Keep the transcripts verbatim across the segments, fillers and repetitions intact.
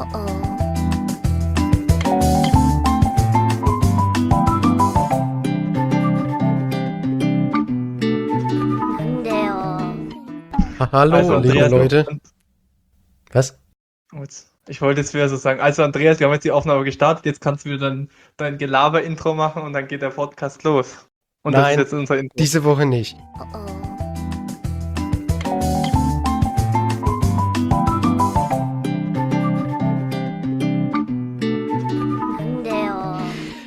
Oh. 안돼요. Ha- Hallo, Also, liebe Andreas, Leute. Was? Gut. Ich wollte jetzt wieder so sagen, also Andreas, wir haben jetzt die Aufnahme gestartet, jetzt kannst du wieder dein, dein Gelaber-Intro machen und dann geht der Podcast los. Und das Nein, ist jetzt unser Intro. diese Woche nicht. Oh. 안돼요.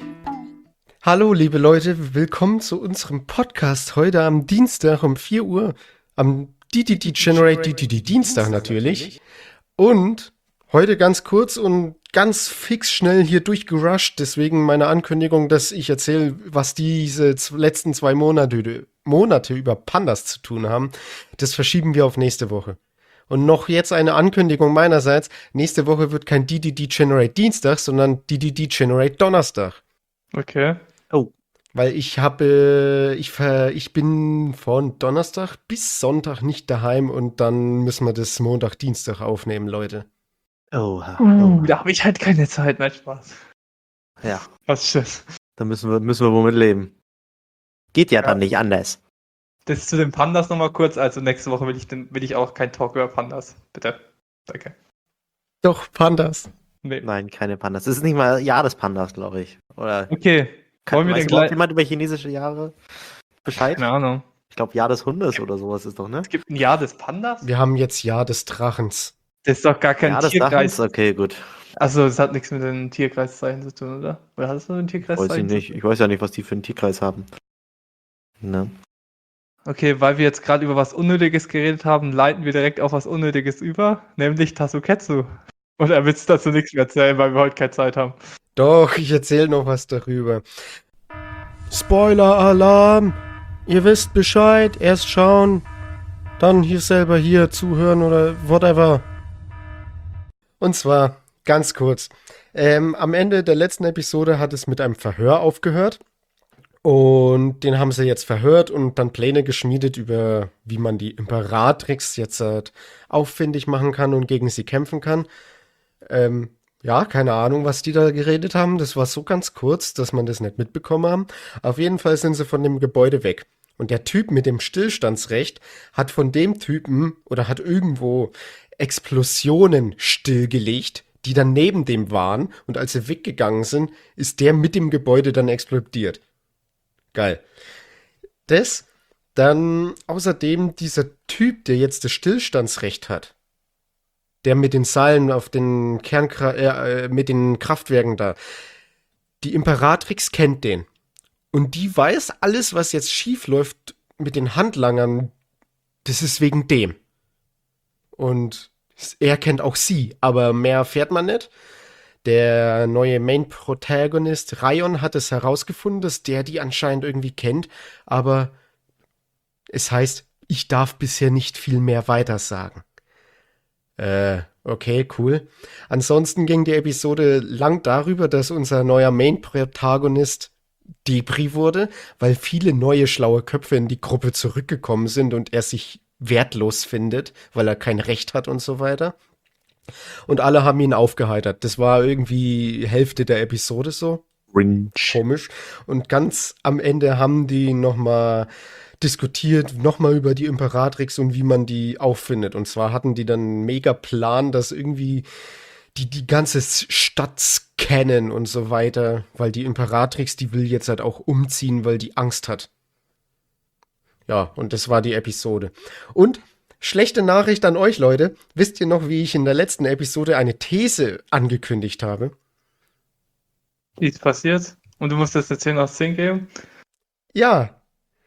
Hallo, liebe Leute, willkommen zu unserem Podcast heute am Dienstag um vier Uhr. Am D D D Generate D D D Dienstag natürlich. Und heute ganz kurz und ganz fix schnell hier durchgerusht. Deswegen meine Ankündigung, dass ich erzähle, was diese z- letzten zwei Monate, Monate über Pandas zu tun haben. Das verschieben wir auf nächste Woche. Und noch jetzt eine Ankündigung meinerseits. Nächste Woche wird kein D D D Generate Dienstag, sondern D D D Generate Donnerstag. Okay. Weil ich habe, ich, ver, ich bin von Donnerstag bis Sonntag nicht daheim und dann müssen wir das Montag, Dienstag aufnehmen, Leute. Oha. Uh, Oh. da habe ich halt keine Zeit, nein, Spaß. Ja, Was ist das? da müssen wir, müssen wir womit leben. Geht ja, Ja. dann nicht anders. Das zu den Pandas nochmal kurz, also nächste Woche will ich, den, will ich auch kein Talk über Pandas. Bitte. Danke. Doch, Pandas. Nee. Nein, keine Pandas. Das ist nicht mal Jahr des Pandas, glaube ich. Oder Okay, kann, wollen wir weiß denn überhaupt gleich... jemand über chinesische Jahre Bescheid? Keine Ahnung. Ich glaube, Jahr des Hundes oder sowas ist doch, ne? Es gibt ein Jahr des Pandas? Wir haben jetzt Jahr des Drachens. Das ist doch gar kein Jahr des Tierkreis. Dachens? Okay, gut. Also, das hat nichts mit den Tierkreiszeichen zu tun, oder? Oder hat es mit den Weiß ich Tierkreiszeichen zu nicht. tun? Ich weiß ja nicht, was die für einen Tierkreis haben. Ne? Okay, weil wir jetzt gerade über was Unnötiges geredet haben, leiten wir direkt auf was Unnötiges über, nämlich Tasuketsu. Oder willst du dazu nichts mehr erzählen, weil wir heute keine Zeit haben? Doch, ich erzähle noch was darüber. Spoiler-Alarm! Ihr wisst Bescheid, erst schauen, dann hier selber hier zuhören oder whatever. Und zwar, ganz kurz, ähm, am Ende der letzten Episode hat es mit einem Verhör aufgehört. Und den haben sie jetzt verhört und dann Pläne geschmiedet über, wie man die Imperatrix jetzt halt auffindig machen kann und gegen sie kämpfen kann. Ähm, ja, keine Ahnung, was die da geredet haben. Das war so ganz kurz, dass man das nicht mitbekommen haben. Auf jeden Fall sind sie von dem Gebäude weg. Und der Typ mit dem Stillstandsrecht hat von dem Typen oder hat irgendwo Explosionen stillgelegt, die dann neben dem waren. Und als sie weggegangen sind, ist der mit dem Gebäude dann explodiert. Geil. Das, dann außerdem dieser Typ, der jetzt das Stillstandsrecht hat, der mit den Seilen auf den Kernkra äh, äh, mit den Kraftwerken da, die Imperatrix kennt den. Und die weiß alles, was jetzt schief läuft mit den Handlangern, das ist wegen dem. Und er kennt auch sie, aber mehr erfährt man nicht. Der neue Main-Protagonist Rayon hat es herausgefunden, dass der die anscheinend irgendwie kennt, aber es heißt, ich darf bisher nicht viel mehr weitersagen. Äh, okay, cool. Ansonsten ging die Episode lang darüber, dass unser neuer Main-Protagonist Depri wurde, weil viele neue schlaue Köpfe in die Gruppe zurückgekommen sind und er sich wertlos findet, weil er kein Recht hat und so weiter. Und alle haben ihn aufgeheitert. Das war irgendwie Hälfte der Episode so. Rinch. Komisch. Und ganz am Ende haben die nochmal diskutiert, nochmal über die Imperatrix und wie man die auffindet. Und zwar hatten die dann einen mega Plan, dass irgendwie die die ganze Stadt scannen und so weiter, weil die Imperatrix, die will jetzt halt auch umziehen, weil die Angst hat. Ja, und das war die Episode. Und schlechte Nachricht an euch, Leute. Wisst ihr noch, wie ich in der letzten Episode eine These angekündigt habe? Wie ist passiert? Und du musst das erzählen aus zehn geben? Ja,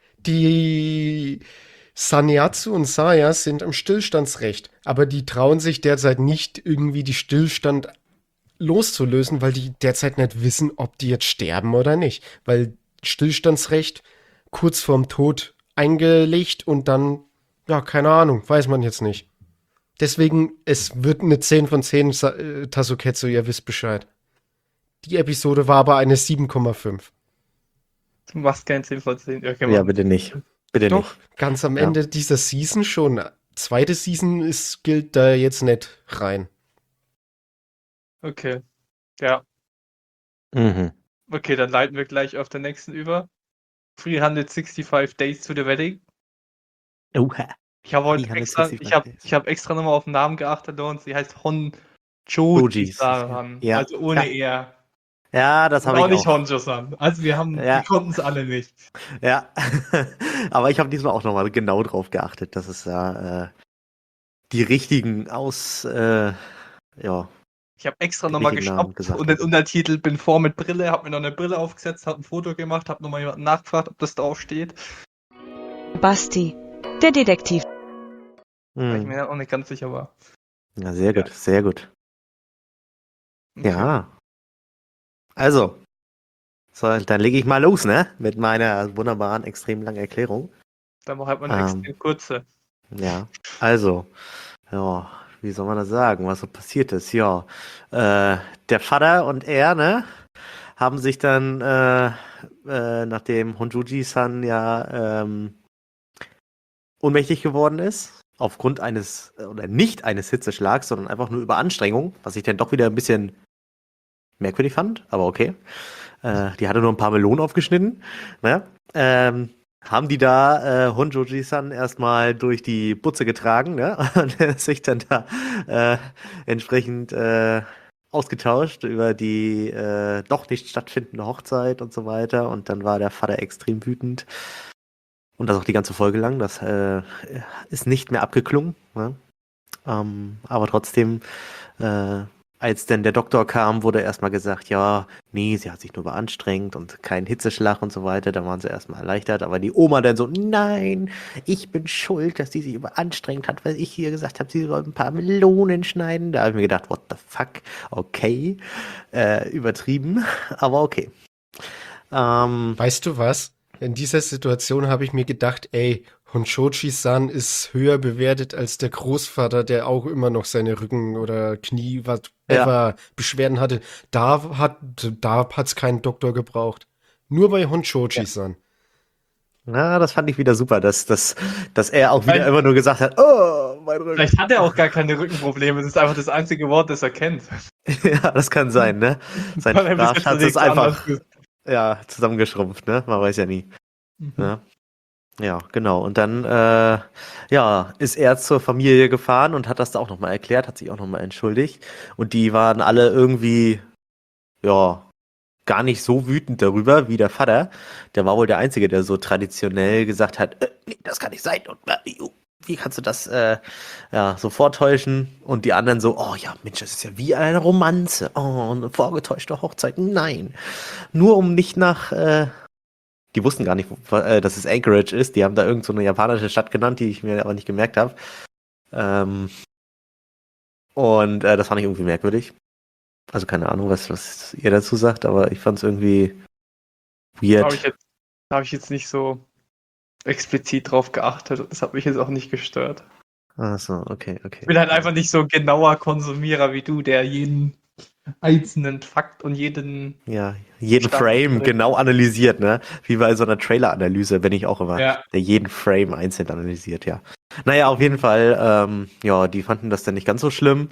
die Saneatsu und Saya sind im Stillstandsrecht, aber die trauen sich derzeit nicht, irgendwie die Stillstand loszulösen, weil die derzeit nicht wissen, ob die jetzt sterben oder nicht. Weil Stillstandsrecht kurz vorm Tod eingelegt und dann, ja, keine Ahnung, weiß man jetzt nicht. Deswegen, es wird eine zehn von zehn Sa- äh, Tasuketsu, ihr wisst Bescheid. Die Episode war aber eine sieben Komma fünf. Du machst kein zehn von zehn. Okay, Ja, Mann. bitte nicht. Bitte Doch, nicht. ganz am Ja. Ende dieser Season schon. Zweite Season ist, gilt da jetzt nicht rein. Okay. Ja. Mhm. Okay, dann leiten wir gleich auf den nächsten über. dreihundertfünfundsechzig Days to the Wedding. Oha. Ich habe heute extra, dreihundertsechzig ich habe, Days. ich habe extra nochmal auf den Namen geachtet und sie heißt Honjo Dojis, Jisaran. ja. Also ohne Ja. R. Ja, das Und habe auch ich nicht auch. Honjo-san. Also wir haben, wir Ja, konnten es alle nicht. ja. Aber ich habe diesmal auch nochmal genau drauf geachtet, dass es da äh, die richtigen aus, äh, ja, Ich habe extra die nochmal richtigen Namen geschnappt gesagt und den werden. Untertitel bin vor mit Brille, habe mir noch eine Brille aufgesetzt, habe ein Foto gemacht, habe nochmal jemanden nachgefragt, ob das drauf steht. Basti, der Detektiv. Weil ich Mhm. mir auch nicht ganz sicher war. Ja, sehr Ja. gut, sehr gut. Okay. Ja. Also, so, dann lege ich mal los, ne? Mit meiner wunderbaren, extrem langen Erklärung. Dann mache halt mal eine Ähm, extrem kurze. ja. Also, ja, wie soll man das sagen, was so passiert ist? Ja, äh, der Vater und er, ne, haben sich dann, äh, äh, nachdem Honjuji-san ja ähm, ohnmächtig geworden ist, aufgrund eines, äh, oder nicht eines Hitzeschlags, sondern einfach nur Überanstrengung, was ich dann doch wieder ein bisschen merkwürdig fand, aber okay. Äh, die hatte nur ein paar Melonen aufgeschnitten, ne? Ähm, haben die da äh, Honjoji-san erstmal durch die Butze getragen, ne? Und er ist sich dann da äh, entsprechend äh, ausgetauscht über die äh, doch nicht stattfindende Hochzeit und so weiter. Und dann war der Vater extrem wütend. Und das auch die ganze Folge lang. Das äh, ist nicht mehr abgeklungen. Ne? Ähm, aber trotzdem, äh, als denn der Doktor kam, wurde erstmal gesagt, ja, nee, sie hat sich nur beanstrengt und kein Hitzeschlag und so weiter. Da waren sie erstmal erleichtert. Aber die Oma dann so, nein, ich bin schuld, dass die sich überanstrengt hat, weil ich hier gesagt habe, sie soll ein paar Melonen schneiden. Da habe ich mir gedacht, what the fuck? Okay, äh, übertrieben, aber okay. Ähm, Weißt du was? In dieser Situation habe ich mir gedacht, ey, Honshoji-san ist höher bewertet als der Großvater, der auch immer noch seine Rücken- oder Knie, whatever, Beschwerden hatte. Da hat da hat's keinen Doktor gebraucht. Nur bei Honshoji-san. na, das fand ich wieder super, dass, dass, dass er auch wieder Vielleicht- immer nur gesagt hat, oh, mein Rücken. Vielleicht hat er auch gar keine Rückenprobleme. Das ist einfach das einzige Wort, das er kennt. Ja, das kann sein, ne? Sein Weil er bis jetzt Sprachschatz nichts ist einfach anderes ja, zusammengeschrumpft, ne? Man weiß ja nie. Mhm. Ne? Ja, genau. Und dann äh, ja, ist er zur Familie gefahren und hat das da auch nochmal erklärt, hat sich auch nochmal entschuldigt. Und die waren alle irgendwie, ja, gar nicht so wütend darüber wie der Vater. Der war wohl der Einzige, der so traditionell gesagt hat, äh, nee, das kann nicht sein. Und äh, wie kannst du das äh, ja, so vortäuschen? Und die anderen so, oh ja, Mensch, das ist ja wie eine Romanze. Oh, eine vorgetäuschte Hochzeit. Nein. Nur um nicht nach, äh, die wussten gar nicht, wo, äh, dass es Anchorage ist. Die haben da irgend so eine japanische Stadt genannt, die ich mir aber nicht gemerkt habe. Ähm, und äh, das fand ich irgendwie merkwürdig. Also keine Ahnung, was, was ihr dazu sagt, aber ich fand es irgendwie Da habe weird. ich, jetzt- da hab ich jetzt nicht so explizit drauf geachtet. Das hat mich jetzt auch nicht gestört. Achso, okay, okay. Ich bin halt einfach nicht so ein genauer Konsumierer wie du, der jeden einzelnen Fakt und jeden. Ja, jeden Stand- Frame genau analysiert, ne? Wie bei so einer Trailer-Analyse bin ich auch immer, Ja. der jeden Frame einzeln analysiert, ja. Naja, auf jeden Fall, ähm, ja, die fanden das dann nicht ganz so schlimm.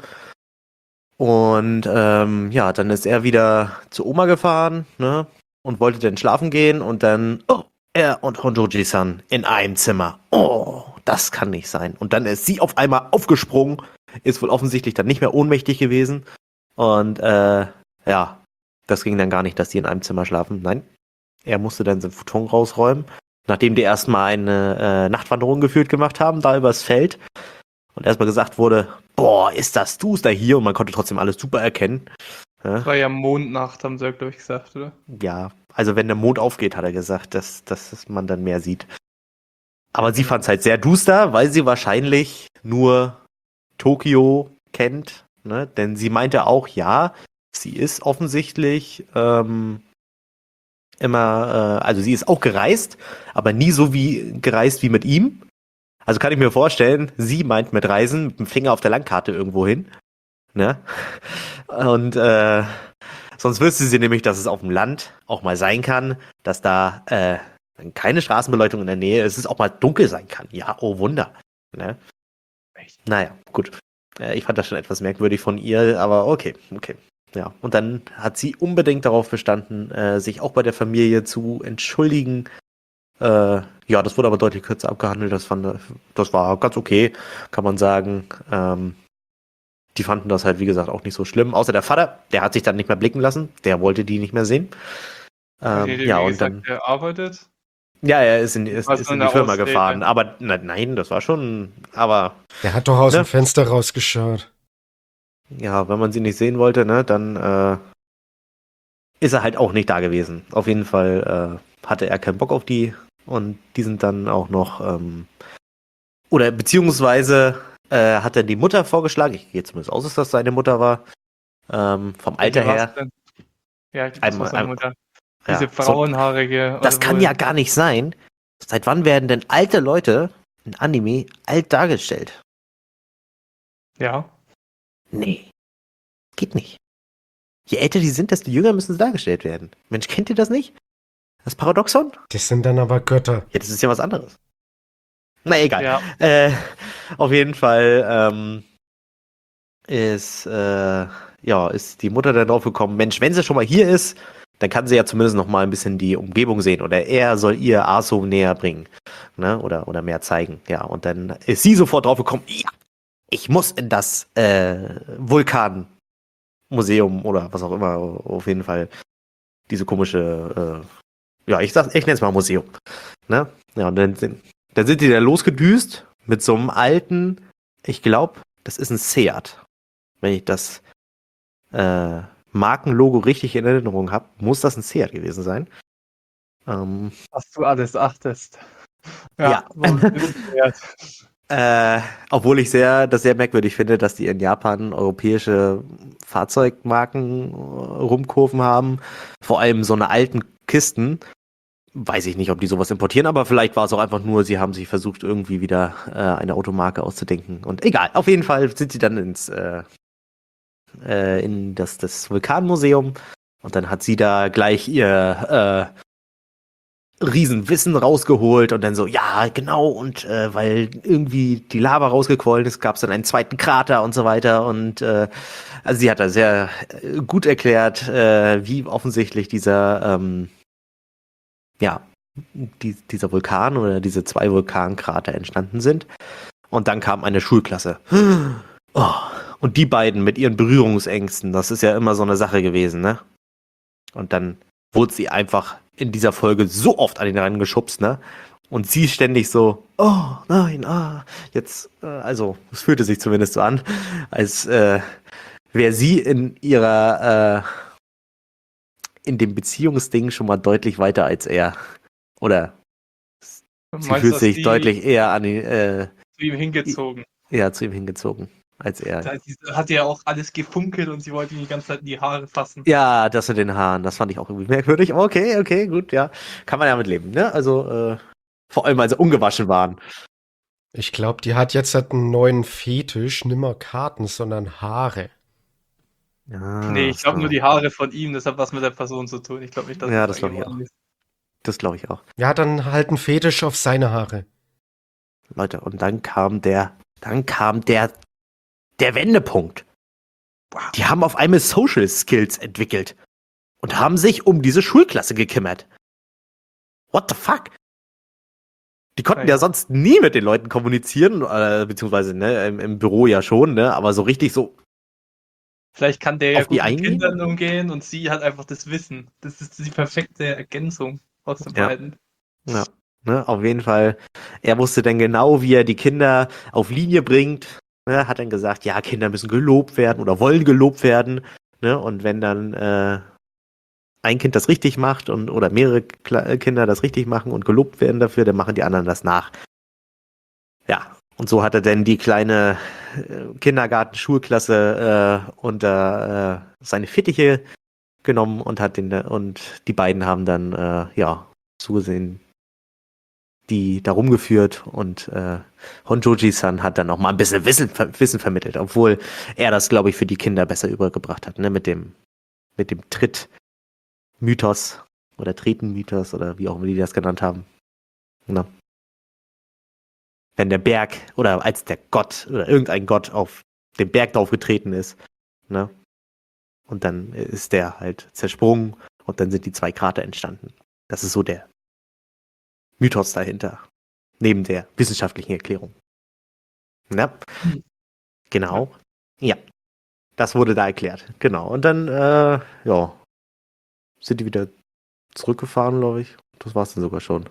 Und ähm, ja, dann ist er wieder zu Oma gefahren, ne? Und wollte dann schlafen gehen und dann, oh, er und Honjoji-san in einem Zimmer. Oh, das kann nicht sein. Und dann ist sie auf einmal aufgesprungen, ist wohl offensichtlich dann nicht mehr ohnmächtig gewesen. Und äh, ja, das ging dann gar nicht, dass die in einem Zimmer schlafen. Nein, er musste dann sein Futon rausräumen, nachdem die erstmal eine äh, Nachtwanderung geführt gemacht haben, da übers Feld. Und erstmal gesagt wurde, boah, ist das duster hier? Und man konnte trotzdem alles super erkennen. Ja, Das war ja Mondnacht, haben sie ja, glaube ich, gesagt, oder? ja, also wenn der Mond aufgeht, hat er gesagt, dass, dass man dann mehr sieht. Aber sie fand es halt sehr duster, weil sie wahrscheinlich nur Tokio kennt. Ne? Denn sie meinte auch, ja, sie ist offensichtlich ähm, immer, äh, also sie ist auch gereist, aber nie so wie gereist wie mit ihm. Also kann ich mir vorstellen, sie meint mit Reisen mit dem Finger auf der Landkarte irgendwo hin. Ne? Und äh, sonst wüsste sie nämlich, dass es auf dem Land auch mal sein kann, dass da äh, keine Straßenbeleuchtung in der Nähe ist, es auch mal dunkel sein kann. Ja, oh Wunder. Ne? Echt? Naja, gut. Äh, ich fand das schon etwas merkwürdig von ihr, aber okay, okay. Ja, und dann hat sie unbedingt darauf bestanden, äh, sich auch bei der Familie zu entschuldigen. Äh, ja, das wurde aber deutlich kürzer abgehandelt. Das, fand, das war ganz okay, kann man sagen. Ähm, die fanden das halt, wie gesagt, auch nicht so schlimm. Außer der Vater, der hat sich dann nicht mehr blicken lassen. Der wollte die nicht mehr sehen. Ähm, Okay, ja, wie und gesagt, dann. er arbeitet. Ja, er ist in, ist, Was ist für in die eine Firma Ausrede. gefahren. Aber na, nein, das war schon. Aber Der hat doch aus Ne? dem Fenster rausgeschaut. ja, wenn man sie nicht sehen wollte, ne, dann äh, ist er halt auch nicht da gewesen. Auf jeden Fall äh, hatte er keinen Bock auf die. Und die sind dann auch noch. Ähm, oder beziehungsweise äh, hat er die Mutter vorgeschlagen. Ich gehe zumindest aus, dass das seine Mutter war. Ähm, vom Alter Wie war's her. denn? Ja, ich glaub, das Einmal, war seine einmal, Mutter. ja, Diese so, braunhaarige. das oder kann wohl- ja gar nicht sein. Seit wann werden denn alte Leute in Anime alt dargestellt? Ja. Nee, geht nicht. Je älter die sind, desto jünger müssen sie dargestellt werden. Mensch, kennt ihr das nicht? Das Paradoxon? Das sind dann aber Götter. Ja, das ist ja was anderes. Na egal. Ja. Äh, auf jeden Fall ähm, ist, äh, ja, ist die Mutter dann drauf gekommen, Mensch, wenn sie schon mal hier ist, dann kann sie ja zumindest noch mal ein bisschen die Umgebung sehen. Oder er soll ihr Aso näher bringen. Ne? Oder, oder mehr zeigen. Ja, und dann ist sie sofort drauf gekommen, ja, ich muss in das äh, Vulkanmuseum oder was auch immer, auf jeden Fall diese komische, äh, ja, ich sag, ich nenne es mal Museum. Ne? Ja, und dann sind, dann sind die da losgedüst mit so einem alten, ich glaube, das ist ein Seat. Wenn ich das äh, Markenlogo richtig in Erinnerung habe, muss das ein Seat gewesen sein. Ähm, Was du alles achtest. Ja. wohl wert. Äh, obwohl ich sehr, das sehr merkwürdig finde, dass die in Japan europäische Fahrzeugmarken äh, rumkurven haben. Vor allem so eine alten Kisten. Weiß ich nicht, ob die sowas importieren, aber vielleicht war es auch einfach nur, sie haben sich versucht, irgendwie wieder äh, eine Automarke auszudenken. Und egal, auf jeden Fall sind sie dann ins äh, äh, in das, das Vulkanmuseum und dann hat sie da gleich ihr äh, Riesenwissen rausgeholt und dann so, ja, genau, und äh, weil irgendwie die Lava rausgequollen ist, gab es dann einen zweiten Krater und so weiter und äh, also sie hat da sehr äh, gut erklärt, äh, wie offensichtlich dieser ähm, ja, die, dieser Vulkan oder diese zwei Vulkankrater entstanden sind und dann kam eine Schulklasse. Oh, und die beiden mit ihren Berührungsängsten, das ist ja immer so eine Sache gewesen, ne? Und dann wurde sie einfach in dieser Folge so oft an den Rand geschubst, ne? Und sie ständig so, oh nein, ah, jetzt, äh, also es fühlte sich zumindest so an, als äh, wäre sie in ihrer, äh, in dem Beziehungsding schon mal deutlich weiter als er. Oder sie Meinst fühlt du, sich die deutlich eher an ihn, äh, zu ihm hingezogen? eher zu ihm hingezogen als er. Da hat ja auch alles gefunkelt und sie wollte ihn die ganze Zeit in die Haare fassen. Ja, das mit den Haaren, das fand ich auch irgendwie merkwürdig. Aber okay, okay, gut, ja. Kann man ja mit leben, ne? Also, äh, vor allem, weil sie ungewaschen waren. Ich glaube, die hat jetzt halt einen neuen Fetisch, nimmer Karten, sondern Haare. Ja, Nee, ich glaube so. nur die Haare von ihm, das hat was mit der Person zu tun. Ich glaube nicht, dass Ja, das das glaub ich allgemein ist. Das glaube ich auch. Ja, dann halt einen Fetisch auf seine Haare. Leute, und dann kam der, dann kam der, der Wendepunkt. Wow. Die haben auf einmal Social Skills entwickelt und haben sich um diese Schulklasse gekümmert. What the fuck? Die konnten Ja. ja sonst nie mit den Leuten kommunizieren, äh, beziehungsweise ne, im, im Büro ja schon, ne, aber so richtig so, Vielleicht kann der ja Auf gut die mit eingehen? Kindern umgehen und sie hat einfach das Wissen. Das ist die perfekte Ergänzung aus den Ja. beiden. ja, ne, auf jeden Fall. Er wusste dann genau, wie er die Kinder auf Linie bringt. Ne, hat dann gesagt, ja, Kinder müssen gelobt werden oder wollen gelobt werden. Ne, und wenn dann äh, ein Kind das richtig macht und oder mehrere Kle- Kinder das richtig machen und gelobt werden dafür, dann machen die anderen das nach. Ja, und so hat er dann die kleine äh, Kindergarten-Schulklasse äh, unter äh, seine Fittiche genommen und hat den und die beiden haben dann äh, ja zugesehen, die da rumgeführt und äh, Honjoji-san hat dann noch mal ein bisschen Wissen, Wissen vermittelt, obwohl er das, glaube ich, für die Kinder besser übergebracht hat, ne, mit dem mit dem Tritt-Mythos oder Treten-Mythos oder wie auch immer die das genannt haben. Na. Wenn der Berg oder als der Gott oder irgendein Gott auf den Berg draufgetreten ist, ne? Und dann ist der halt zersprungen und dann sind die zwei Krater entstanden. Das ist so der Mythos dahinter. Neben der wissenschaftlichen Erklärung. Ja, Hm. genau. Ja, das wurde da erklärt. Genau. Und dann, äh, ja, sind die wieder zurückgefahren, glaube ich. Das war's dann sogar schon.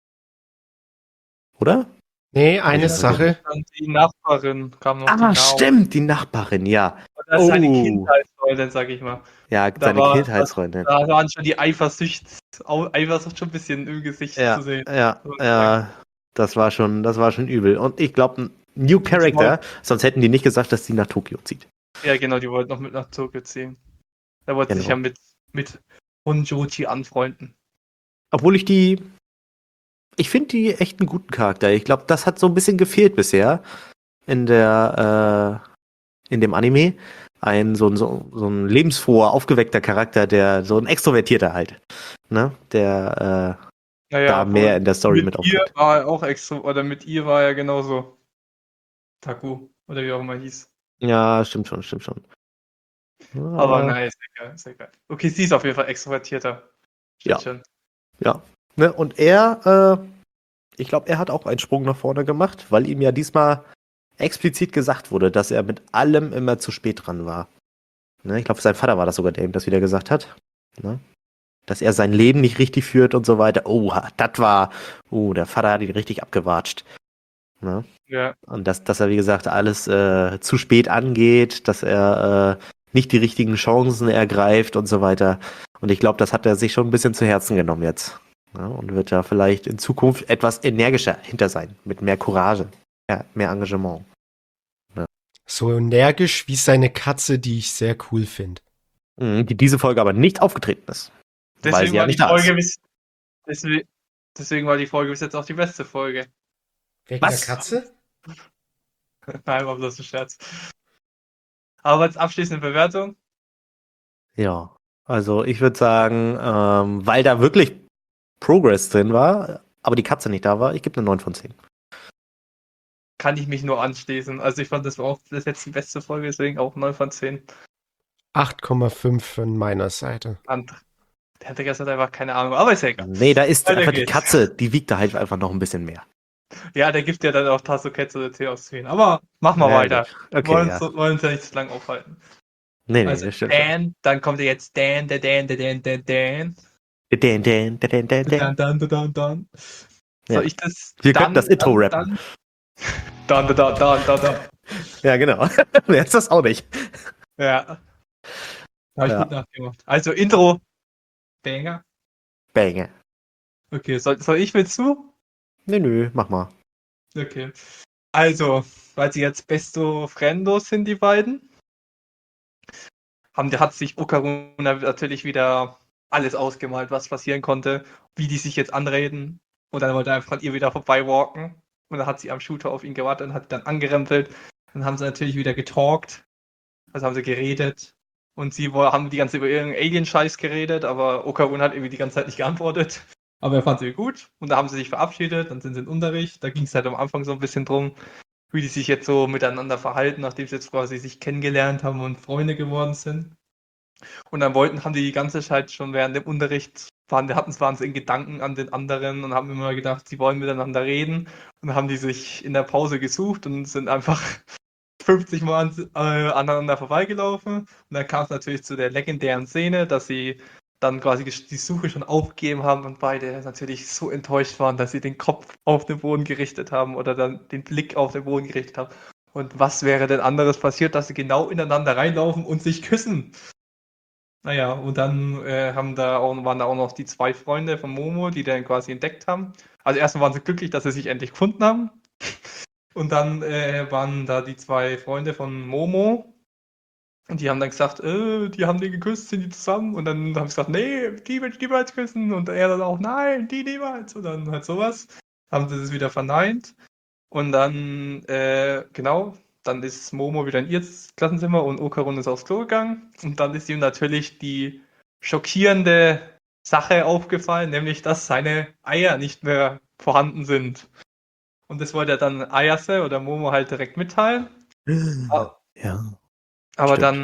Oder? Nee, eine Ja, Sache. Und die Nachbarin kam noch. Ah, die Nao. stimmt, die Nachbarin, ja. Das ist seine Oh. Kindheitsfreundin, sag ich mal. Ja, Da seine war- Kindheitsfreundin. Da waren schon die Eifersucht, Au- Eifersucht schon ein bisschen im Gesicht Ja, zu sehen. ja, muss man ja. Das war schon, das war schon übel. Und ich glaube, ein New Character, sonst hätten die nicht gesagt, dass sie nach Tokio zieht. Ja, genau, die wollten noch mit nach Tokio ziehen. Da wollte Genau. sich ja mit, mit Honjoji anfreunden. Obwohl ich die, ich finde die echt einen guten Charakter. Ich glaube, das hat so ein bisschen gefehlt bisher in der, äh, in dem Anime. Ein so, ein so, so ein lebensfroher, aufgeweckter Charakter, der so ein Extrovertierter halt, ne, der äh, Naja, da mehr in der Story mit mit ihr auftritt. war er auch extra, oder mit ihr war er genauso. Taku, oder wie auch immer hieß. Ja, stimmt schon, stimmt schon. Ja, Aber nein, ist egal, ist egal. Okay, sie ist auf jeden Fall extrovertierter. Ja. Stimmt Ja. Ne, und er, äh, ich glaube, er hat auch einen Sprung nach vorne gemacht, weil ihm ja diesmal explizit gesagt wurde, dass er mit allem immer zu spät dran war. Ne, ich glaube, sein Vater war das sogar, der ihm das wieder gesagt hat. Ne? Dass er sein Leben nicht richtig führt und so weiter. Oh, das war, oh, der Vater hat ihn richtig abgewatscht. Ne? Ja. Und dass, dass er, wie gesagt, alles äh, zu spät angeht, dass er äh, nicht die richtigen Chancen ergreift und so weiter. Und ich glaube, das hat er sich schon ein bisschen zu Herzen genommen jetzt. Ja, und wird da vielleicht in Zukunft etwas energischer hinter sein, mit mehr Courage, ja, mehr Engagement. So energisch wie seine Katze, die ich sehr cool finde. Mhm, die diese Folge aber nicht aufgetreten ist. weil Deswegen sie ja war die nicht da Folge ist. bis, deswegen, deswegen war die Folge bis jetzt auch die beste Folge. Wegen Was? der Katze? Nein, war bloß ein Scherz. Aber als abschließende Bewertung, Ja, also ich würde sagen, ähm, weil da wirklich Progress drin war, aber die Katze nicht da war, ich gebe eine neun von zehn. kann ich mich nur anschließen. Also ich fand, das war auch bis jetzt die beste Folge, deswegen auch neun von zehn. acht Komma fünf von meiner Seite. Und der hatte gestern einfach keine Ahnung, aber ist ja egal. Nee, da ist Weiter einfach die geht's. Katze, die wiegt da halt einfach noch ein bisschen mehr. Ja, der gibt ja dann auch Tasuketsu oder Tee aus Aber machen wir Ja, weiter. gut. Wir Okay, wollen, ja. uns, wollen uns ja nicht zu lange aufhalten. Nee, nee, Also das stimmt schon. Dan, dann kommt ja jetzt Dan, der Dan, der Dan, der Dan. Dan, Dan, Dan, Dan, Dan. Dan, dann, dann, dann. Soll Ja. ich das Wir dann, könnten das Intro dann, rappen. Dann, dann, dann, dann, dann, dann. Ja, genau. Wer ist das auch nicht? Ja. Habe ich Ja. gut nachgemacht. Also Intro. Banger. Banger. Okay, soll, soll ich willst du? Nö, nö, mach mal. Okay. Also, weil sie jetzt Besto Friendos sind, die beiden, haben, hat sich Okaruna natürlich wieder alles ausgemalt, was passieren konnte, wie die sich jetzt anreden. Und dann wollte er einfach an ihr wieder vorbeiwalken. Und dann hat sie am Shooter auf ihn gewartet und hat dann angerempelt. Dann haben sie natürlich wieder getalkt. Also haben sie geredet. Und sie wo- haben die ganze Zeit über irgendeinen Alien-Scheiß geredet, aber Okaruna hat irgendwie die ganze Zeit nicht geantwortet. Aber er fand sie gut. Und da haben sie sich verabschiedet, dann sind sie in Unterricht. Da ging es halt am Anfang so ein bisschen drum, wie die sich jetzt so miteinander verhalten, nachdem sie jetzt quasi sich kennengelernt haben und Freunde geworden sind. Und dann wollten, haben die die ganze Zeit schon während dem Unterricht, waren, hatten, waren sie in Gedanken an den anderen und haben immer gedacht, sie wollen miteinander reden. Und dann haben die sich in der Pause gesucht und sind einfach fünfzig Mal an, äh, aneinander vorbeigelaufen. Und dann kam es natürlich zu der legendären Szene, dass sie dann quasi die Suche schon aufgegeben haben und beide natürlich so enttäuscht waren, dass sie den Kopf auf den Boden gerichtet haben oder dann den Blick auf den Boden gerichtet haben. Und was wäre denn anderes passiert, dass sie genau ineinander reinlaufen und sich küssen? Naja, und dann äh, haben da auch, waren da auch noch die zwei Freunde von Momo, die den quasi entdeckt haben. Also erstmal waren sie glücklich, dass sie sich endlich gefunden haben. Und dann äh, waren da die zwei Freunde von Momo. Und die haben dann gesagt, äh, die haben den geküsst, sind die zusammen? Und dann haben sie gesagt, nee, die will ich niemals küssen. Und er dann auch, nein, die niemals. Und dann halt sowas. Haben sie das wieder verneint. Und dann, äh, genau, dann ist Momo wieder in ihr Klassenzimmer und Okarun ist aufs Klo gegangen. Und dann ist ihm natürlich die schockierende Sache aufgefallen, nämlich, dass seine Eier nicht mehr vorhanden sind. Und das wollte er dann Ayase oder Momo halt direkt mitteilen. Ja. Aber Stimmt. dann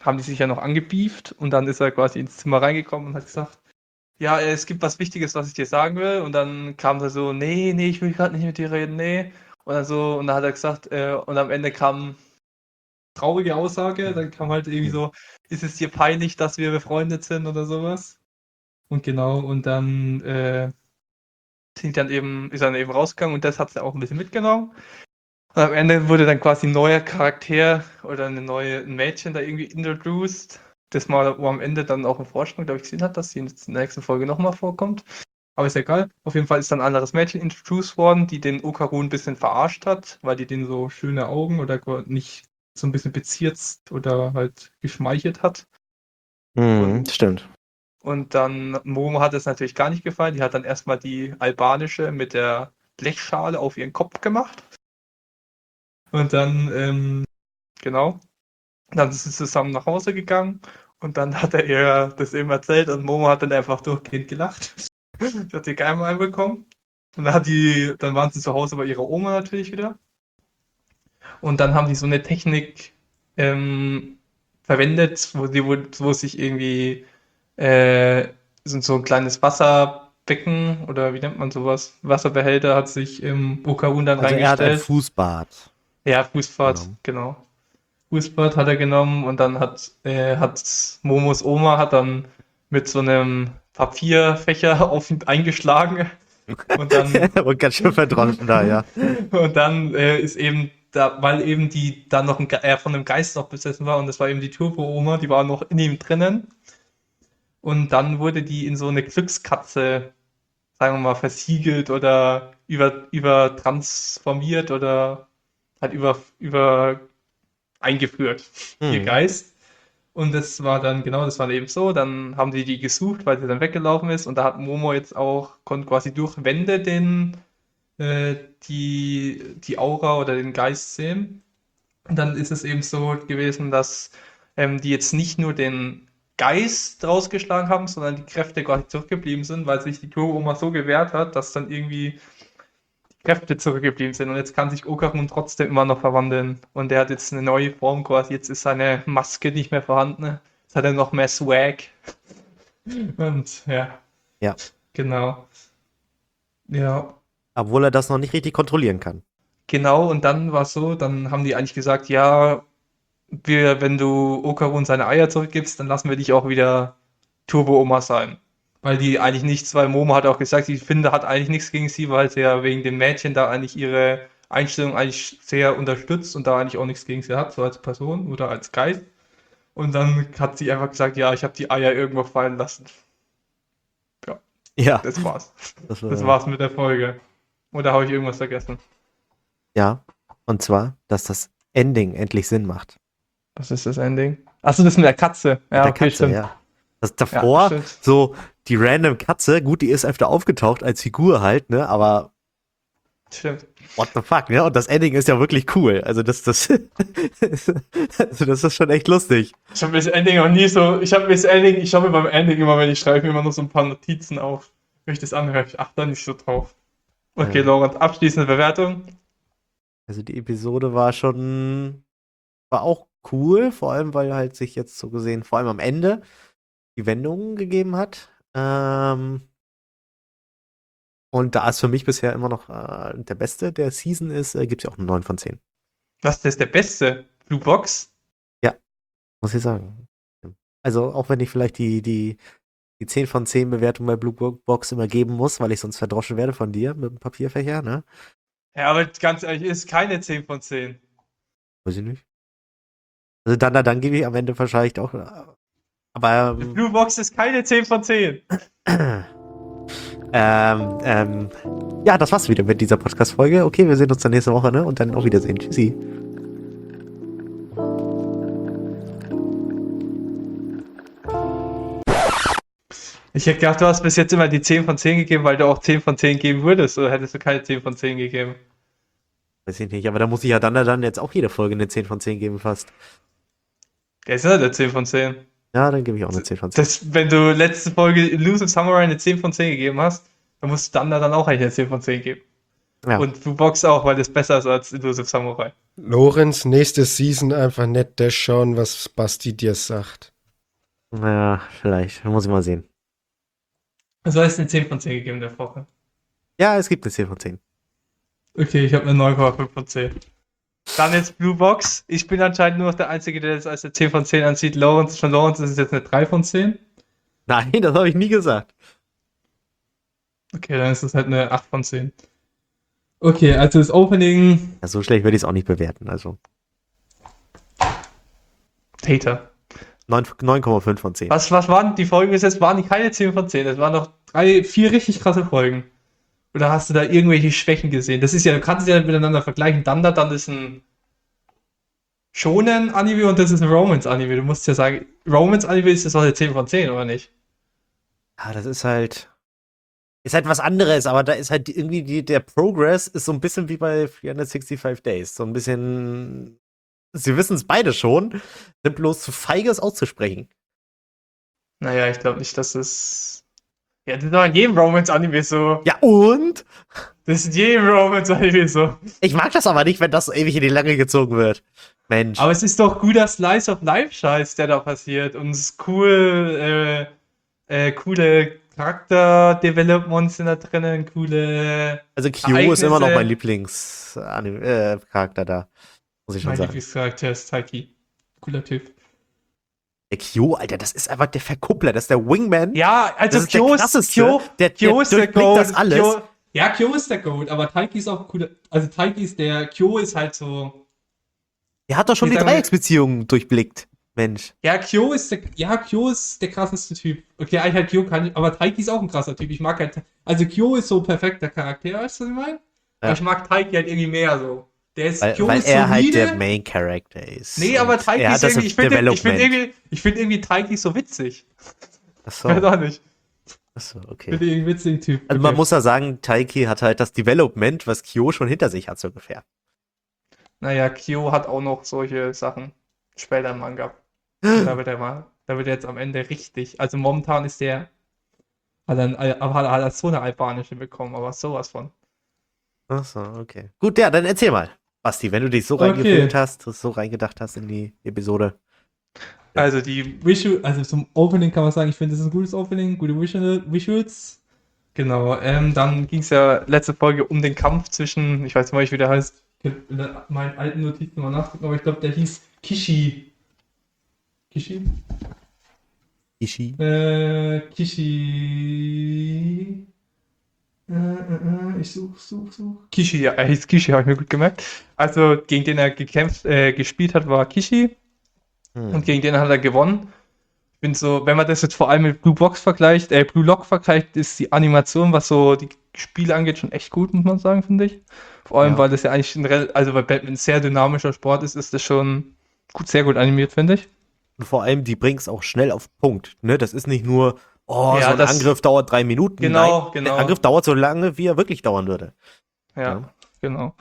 haben die sich ja noch angebieft und dann ist er quasi ins Zimmer reingekommen und hat gesagt, ja, äh, es gibt was Wichtiges, was ich dir sagen will. Und dann kam er so, nee, nee, ich will gerade nicht mit dir reden, nee. Und dann so, und dann hat er gesagt, äh, und am Ende kam traurige Aussage, dann kam halt irgendwie so, ist es dir peinlich, dass wir befreundet sind oder sowas? Und genau, und dann äh, sind dann eben, ist er dann eben rausgegangen und das hat sie auch ein bisschen mitgenommen. Und am Ende wurde dann quasi ein neuer Charakter oder eine neue ein Mädchen da irgendwie introduced. Das mal, wo am Ende dann auch im Vorspann, glaube ich, gesehen hat, dass sie in der nächsten Folge nochmal vorkommt. Aber ist ja egal. Auf jeden Fall ist dann ein anderes Mädchen introduced worden, die den Okarun ein bisschen verarscht hat, weil die den so schöne Augen oder nicht so ein bisschen bezirzt oder halt geschmeichelt hat. Mhm, stimmt. Und dann Momo hat es natürlich gar nicht gefallen. Die hat dann erstmal die albanische mit der Blechschale auf ihren Kopf gemacht. Und dann, ähm, genau, dann sind sie zusammen nach Hause gegangen und dann hat er ihr das eben erzählt und Momo hat dann einfach durchgehend gelacht. Sie hat die Geheime einbekommen. Und dann hat die, dann waren sie zu Hause bei ihrer Oma natürlich wieder. Und dann haben die so eine Technik ähm, verwendet, wo sie, wo, wo sich irgendwie äh, so so ein kleines Wasserbecken oder wie nennt man sowas? Wasserbehälter hat sich im Okarun dann Also er hat ein reingestellt. Fußbad. Ja, Fußbad, Genommen. genau. Fußbad hat er genommen und dann hat, äh, hat Momos Oma hat dann mit so einem Papierfächer auf ihn eingeschlagen und dann Und ganz schön verdroschen da, ja. und dann äh, ist eben da, weil eben die dann noch ein, Ge- er von einem Geist noch besessen war und das war eben die Turbo-Oma, die war noch in ihm drinnen und dann wurde die in so eine Glückskatze, sagen wir mal, versiegelt oder über, übertransformiert oder halt über, über eingeführt, ihr Mhm. Geist. Und das war dann, genau, das war eben so, dann haben die die gesucht, weil sie dann weggelaufen ist und da hat Momo jetzt auch, konnte quasi durch Wände den, äh, die, die Aura oder den Geist sehen. Und dann ist es eben so gewesen, dass ähm, die jetzt nicht nur den Geist rausgeschlagen haben, sondern die Kräfte quasi zurückgeblieben sind, weil sich die Turbo-Oma so gewehrt hat, dass dann irgendwie Kräfte zurückgeblieben sind und jetzt kann sich Okarun trotzdem immer noch verwandeln und der hat jetzt eine neue Form quasi, jetzt ist seine Maske nicht mehr vorhanden, jetzt hat er noch mehr Swag und ja, Ja. genau, ja, Obwohl er das noch nicht richtig kontrollieren kann. genau und dann war es so, dann haben die eigentlich gesagt, ja, wir, wenn du Okarun seine Eier zurückgibst, dann lassen wir dich auch wieder Turbo-Oma sein. Weil die eigentlich nichts, weil Momo hat auch gesagt, die Finde hat eigentlich nichts gegen sie, weil sie ja wegen dem Mädchen da eigentlich ihre Einstellung eigentlich sehr unterstützt und da eigentlich auch nichts gegen sie hat, so als Person oder als Geist. Und dann hat sie einfach gesagt, ja, ich habe die Eier irgendwo fallen lassen. Ja. Das war's. Das, Das äh, war's mit der Folge. Oder habe ich irgendwas vergessen? Ja. Und zwar, dass das Ending endlich Sinn macht. Was ist das Ending? Achso, das mit der Katze. Ja, Mit der okay, Katze, stimmt. ja. Das davor, Ja, stimmt. so die random Katze, gut, die ist öfter aufgetaucht als Figur halt, ne, aber Stimmt. what the fuck, ne? Und das Ending ist ja wirklich cool. Also das, das, also das ist schon echt lustig. Ich habe mir das Ending noch nie so. Ich habe mir das Ending, ich schaue mir beim Ending immer, wenn ich schreibe, mir immer noch so ein paar Notizen auf. Wenn ich das anhöre, ich achte da nicht so drauf. Okay, Ja. Laurent, abschließende Bewertung. Also die Episode war schon, war auch cool, vor allem, weil halt sich jetzt so gesehen, vor allem am Ende, die Wendungen gegeben hat. Ähm, und da es für mich bisher immer noch äh, der Beste der Season ist, äh, gibt es ja auch eine neun von zehn. Was, das ist der beste? Blue Box? Muss ich sagen. Also auch wenn ich vielleicht die, die, die zehn von zehn Bewertung bei Blue Box immer geben muss, weil ich sonst verdroschen werde von dir mit dem Papierfächer, ne? Ja, aber ganz ehrlich, ist keine zehn von zehn. Weiß ich nicht. Also dann, dann, dann gebe ich am Ende wahrscheinlich auch. äh, Aber ähm, Blue Box ist keine zehn von zehn. ähm, ähm, ja, das war's wieder mit dieser Podcast-Folge. Okay, wir sehen uns dann nächste Woche, ne? Und dann auf Wiedersehen. Tschüssi. Ich hätte gedacht, du hast bis jetzt immer die zehn von zehn gegeben, weil du auch zehn von zehn geben würdest. Oder hättest du keine zehn von zehn gegeben? Weiß ich nicht, aber da muss ich ja dann, dann jetzt auch jede Folge eine zehn von zehn geben fast. Der ist ja der zehn von zehn. Ja, dann gebe ich auch eine zehn von zehn. Das, wenn du letzte Folge Elusive Samurai eine zehn von zehn gegeben hast, dann musst du dann dann auch eigentlich eine zehn von zehn geben. Ja. Und Blue Box auch, weil das besser ist als Elusive Samurai. Lorenz, nächste Season einfach nicht das schauen, was Basti dir sagt. Naja, vielleicht. Muss ich mal sehen. Also hast du eine zehn von zehn gegeben der Woche. Ja, es gibt eine zehn von zehn. Okay, ich habe eine neun Komma fünf von zehn. Dann jetzt Blue Box. Ich bin anscheinend nur noch der Einzige, der das als eine zehn von zehn ansieht. Lawrence, von Lawrence ist es jetzt eine drei von zehn. Nein, das habe ich nie gesagt. Okay, dann ist es halt eine acht von zehn. Okay, also das Opening. Ja, so schlecht würde ich es auch nicht bewerten. Also Hater. neun Komma fünf von zehn. Was, was waren die Folgen bis jetzt? Waren die keine zehn von zehn? Das waren noch drei, vier richtig krasse Folgen. Oder hast du da irgendwelche Schwächen gesehen? Das ist ja, du kannst es ja miteinander vergleichen. Dann, dann ist ein Shonen-Anime und das ist ein Romance-Anime. Du musst ja sagen, Romance-Anime ist das doch eine zehn von zehn, oder nicht? Ja, das ist halt. Ist halt was anderes, aber da ist halt irgendwie die, der Progress ist so ein bisschen wie bei dreihundertfünfundsechzig Days. So ein bisschen. Sie wissen es beide schon, sind bloß zu feige, es auszusprechen. Naja, ich glaube nicht, dass es. Ja, das ist doch in jedem Romance-Anime so. Ja, und? Das ist in jedem Romance-Anime so. Ich mag das aber nicht, wenn das so ewig in die Länge gezogen wird. Mensch. Aber es ist doch guter Slice of Life-Scheiß, der da passiert. Und es ist cool, äh, äh, coole Charakter-Developments sind da drinnen, coole. Also Kyo ist immer noch Ereignisse. mein Lieblingscharakter da. Muss ich schon Mein sagen. Lieblingscharakter ist Taiki. Cooler Typ. Der Kyo, Alter, das ist einfach der Verkuppler, das ist der Wingman. Ja, also Das ist der Kyo ist, krasseste. Kyo, Der- Kyo der ist der durchblickt Goat. das alles. Kyo, ja, Kyo ist der Goat, aber Taiki ist auch ein cooler. Also Taiki ist der. Kyo ist halt so. Der hat doch schon Wie die sagen wir- Dreiecksbeziehungen durchblickt. Mensch. Ja, Kyo ist der. Ja, Kyo ist der krasseste Typ. Okay, eigentlich halt Kyo kann ich. Aber Taiki ist auch ein krasser Typ. Ich mag halt. Also Kyo ist so perfekter Charakter, weißt du, was ich meine? Ja. Aber ich mag Taiki halt irgendwie mehr so. Der ist. Weil, Kyo weil ist er halt solide. der Main Character ist. Nee, Und aber Taiki er hat ist das irgendwie. Ich finde ich Development. find irgendwie, ich find irgendwie Taiki so witzig. Achso, Weiß auch nicht. achso, Ich okay. finde irgendwie witzigen Typ. Also man Okay. muss ja sagen, Taiki hat halt das Development, was Kyo schon hinter sich hat, so ungefähr. Naja, Kyo hat auch noch solche Sachen später im Manga. Da wird er mal, da wird er jetzt am Ende richtig. Also momentan ist der, hat er, aber hat, hat er so eine albanische bekommen, aber sowas von. Achso, okay. Gut, ja, dann erzähl mal. Basti, wenn du dich so Okay. reingefühlt hast, so reingedacht hast in die Episode. Also die Visual, also zum Opening kann man sagen, ich finde, das ist ein gutes Opening, gute Visual, Visuals. Genau, ähm, dann ging es ja letzte Folge um den Kampf zwischen, ich weiß nicht mal, wie der heißt, ich hab in der- meinen alten Notizen mal nachgucken, aber ich glaube, der hieß Kishi. Kishi? Ishi. Äh, Kishi. Äh, äh, äh, ich such, such, such. Kishi, ja, er hieß Kishi, habe ich mir gut gemerkt. Also, gegen den er gekämpft, äh, gespielt hat, war Kishi. Hm. Und gegen den hat er gewonnen. Ich bin so, wenn man das jetzt vor allem mit Blue Box vergleicht, äh, Blue Lock vergleicht, ist die Animation, was so die Spiele angeht, schon echt gut, muss man sagen, finde ich. Vor allem, Ja. weil das ja eigentlich ein, rel- also weil Batman ein sehr dynamischer Sport ist, ist das schon gut, sehr gut animiert, finde ich. Und vor allem, die bringt's auch schnell auf den Punkt. Ne? Das ist nicht nur, oh, Ja, so ein das- Angriff dauert drei Minuten. Genau, Nein, genau. Der Angriff dauert so lange, wie er wirklich dauern würde. Ja, Ja. genau.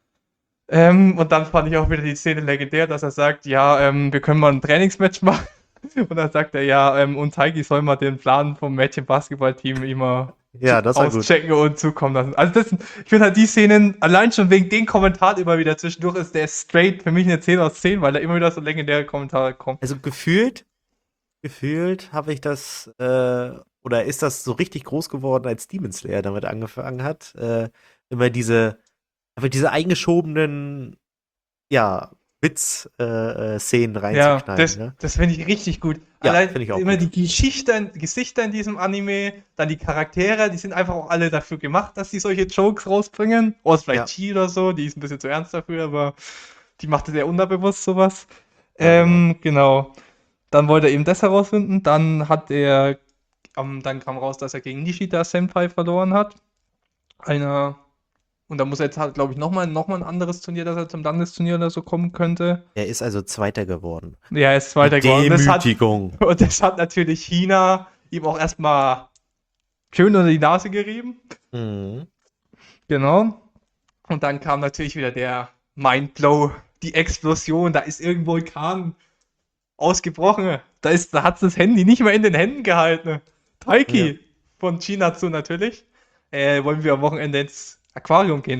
Ähm, und dann fand ich auch wieder die Szene legendär, dass er sagt, ja, ähm, wir können mal ein Trainingsmatch machen. Und dann sagt er, ja, ähm, und Taiki soll mal den Plan vom Mädchen-Basketball-Team immer Ja, das war gut. auschecken und zukommen lassen. Also das, ich finde halt die Szenen, allein schon wegen den Kommentaren immer wieder zwischendurch, ist der straight für mich eine zehn aus zehn, weil da immer wieder so legendäre Kommentare kommen. Also gefühlt, gefühlt habe ich das, äh, oder ist das so richtig groß geworden, als Demon Slayer damit angefangen hat, äh, immer diese, einfach diese eingeschobenen, ja, Witz-Szenen äh, Ja, reinzuknallen. das, ne? das finde ich richtig gut. Ja, Allein finde ich auch immer gut. die Geschichte, Gesichter in diesem Anime, dann die Charaktere, die sind einfach auch alle dafür gemacht, dass die solche Jokes rausbringen. Oder vielleicht Chi oder so, die ist ein bisschen zu ernst dafür, aber die macht es eher unterbewusst sowas. Ähm, genau. Dann wollte er eben das herausfinden. Dann hat er, ähm, dann kam raus, dass er gegen Nishida Senpai verloren hat. Einer. Und da muss er jetzt halt, glaube ich, nochmal noch mal ein anderes Turnier, dass er zum Landesturnier oder so kommen könnte. Er ist also Zweiter geworden. Ja, er ist Zweiter geworden. Das hat, Demütigung. und das hat natürlich China ihm auch erstmal schön unter die Nase gerieben. Mhm. Genau. Und dann kam natürlich wieder der Mindblow, die Explosion. Da ist irgendwo ein Vulkan ausgebrochen. Da, ist, da hat das Handy nicht mehr in den Händen gehalten. Taiki Ja. von Chinatsu natürlich. Äh, wollen wir am Wochenende jetzt Aquarium gehen.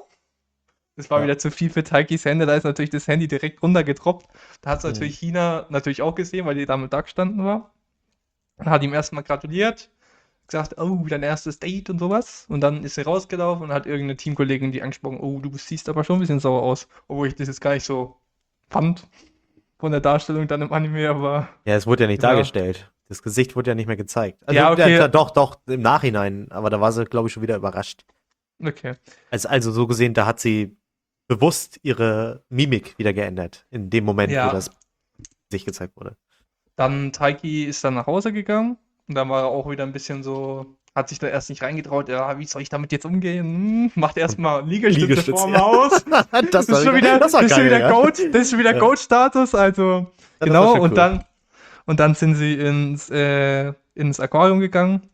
Das war Ja. wieder zu viel für Taikis Hände, da ist natürlich das Handy direkt runtergetroppt. Da hat es Mhm. natürlich China natürlich auch gesehen, weil die damit da gestanden war. Und hat ihm erstmal gratuliert, gesagt, oh, dein erstes Date und sowas. Und dann ist sie rausgelaufen und hat irgendeine Teamkollegin die angesprochen, oh, du siehst aber schon ein bisschen sauer aus. Obwohl ich das jetzt gar nicht so fand von der Darstellung dann im Anime, aber Ja, es wurde ja nicht Ja. dargestellt. Das Gesicht wurde ja nicht mehr gezeigt. Also, Ja, okay. ja, doch, doch, im Nachhinein. Aber da war sie, glaube ich, schon wieder überrascht. okay. Also, also so gesehen, da hat sie bewusst ihre Mimik wieder geändert. In dem Moment, Ja. wo das Gesicht gezeigt wurde. Dann Taiki ist dann nach Hause gegangen und dann war er auch wieder ein bisschen so, hat sich da erst nicht reingetraut, ja, wie soll ich damit jetzt umgehen? Hm, macht erstmal Liegestütze Liegestütze, vorm ja. Haus. das, Das ist schon wieder, das war das ist schon geil, wieder ja. Goat, das ist schon wieder Ja. Goat-Status, also Ja, das genau, war schon und cool. dann und dann sind sie ins, äh, ins Aquarium gegangen.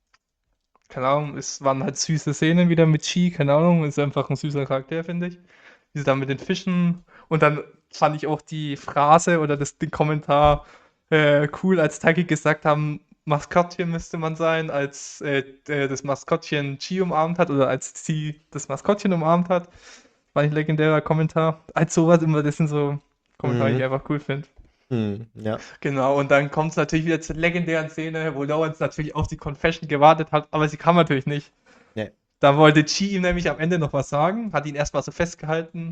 Keine Ahnung, es waren halt süße Szenen wieder mit Chi, keine Ahnung, ist einfach ein süßer Charakter, finde ich. Wie sie dann mit den Fischen und dann fand ich auch die Phrase oder das, den Kommentar äh, cool, als Taiki gesagt haben, Maskottchen müsste man sein, als äh, äh, das Maskottchen Chi umarmt hat oder als sie das Maskottchen umarmt hat. War ein legendärer Kommentar. Als sowas immer, das sind so Kommentare, die Mhm. ich einfach cool finde. Hm, ja. Genau, und dann kommt es natürlich wieder zur legendären Szene, wo Lawrence natürlich auf die Confession gewartet hat, aber sie kam natürlich nicht. Nee. Da wollte Chi ihm nämlich am Ende noch was sagen, hat ihn erstmal so festgehalten.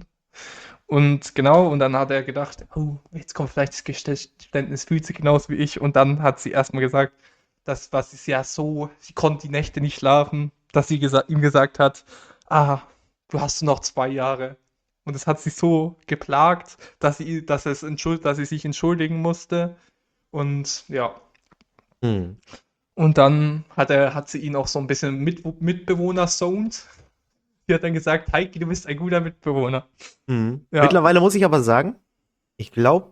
Und genau, und dann hat er gedacht, oh, jetzt kommt vielleicht das Geständnis, fühlt sie genauso wie ich. Und dann hat sie erstmal gesagt, dass was ist ja so, sie konnte die Nächte nicht schlafen, dass sie gesa ihm gesagt hat, ah, du hast noch zwei Jahre. Und es hat sie so geplagt, dass sie, dass es entschuld, dass sie sich entschuldigen musste. Und ja, Hm. und dann hat er, hat sie ihn auch so ein bisschen mit, Mitbewohner zoned. Sie hat dann gesagt, Heiki, du bist ein guter Mitbewohner. Hm. Ja. Mittlerweile muss ich aber sagen, ich glaube,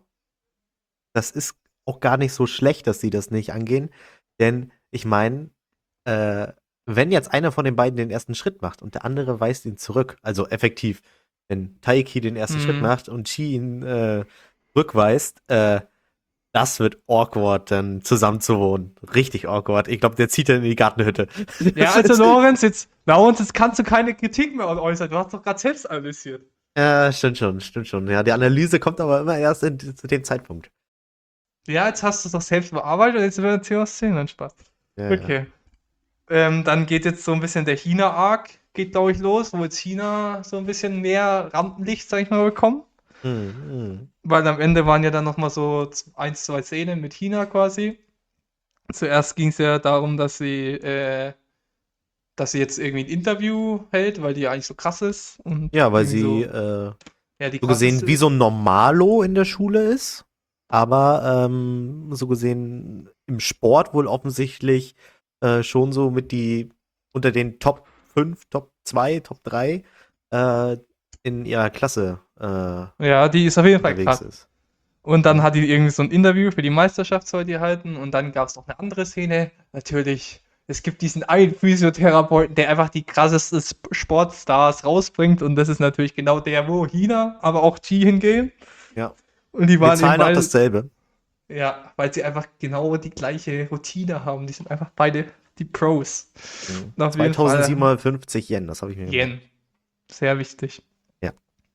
das ist auch gar nicht so schlecht, dass sie das nicht angehen. Denn ich meine, äh, wenn jetzt einer von den beiden den ersten Schritt macht und der andere weist ihn zurück, also effektiv, wenn Taiki den ersten Mhm. Schritt macht und Chi ihn äh, rückweist, äh, das wird awkward, dann zusammen zu wohnen. Richtig awkward. Ich glaube, der zieht dann in die Gartenhütte. Ja, also Lorenz, jetzt, Lorenz, jetzt kannst du keine Kritik mehr äußern. Du hast doch gerade selbst analysiert. Ja, stimmt schon, stimmt schon. Ja, die Analyse kommt aber immer erst in, zu dem Zeitpunkt. Ja, jetzt hast du es doch selbst bearbeitet und jetzt wird es hier was sehen. Nein, Spaß. Ja, ja. Okay. Ähm, dann geht jetzt so ein bisschen der China-Arc, geht glaube ich los, wo jetzt China so ein bisschen mehr Rampenlicht, sag ich mal, bekommt. Hm, hm. Weil am Ende waren ja dann nochmal so ein, zwei Szenen mit China quasi. Zuerst ging es ja darum, dass sie, äh, dass sie jetzt irgendwie ein Interview hält, weil die ja eigentlich so krass ist. Und Ja, weil irgendwie sie so, äh, ja, die so gesehen krasseste wie ist. so ein Normalo in der Schule ist, aber ähm, so gesehen im Sport wohl offensichtlich äh, schon so mit die unter den Top fünf, Top zwei, Top drei äh, in ihrer Klasse äh, Ja, die ist auf jeden Fall unterwegs krass. ist. Und dann hat die irgendwie so ein Interview für die Meisterschaft soll die halten und dann gab es noch eine andere Szene. Natürlich, es gibt diesen einen Physiotherapeuten, der einfach die krassesten Sp- Sportstars rausbringt und das ist natürlich genau der, wo Hina, aber auch Chi hingehen. Ja. Und die Wir waren eben zahlen auch beide, dasselbe. ja, weil sie einfach genau die gleiche Routine haben. Die sind einfach beide die Pros. Mhm. Und auf jeden Fall zweitausendsiebenhundertfünfzig Yen, das habe ich mir gemerkt. Yen. Sehr wichtig. Ja.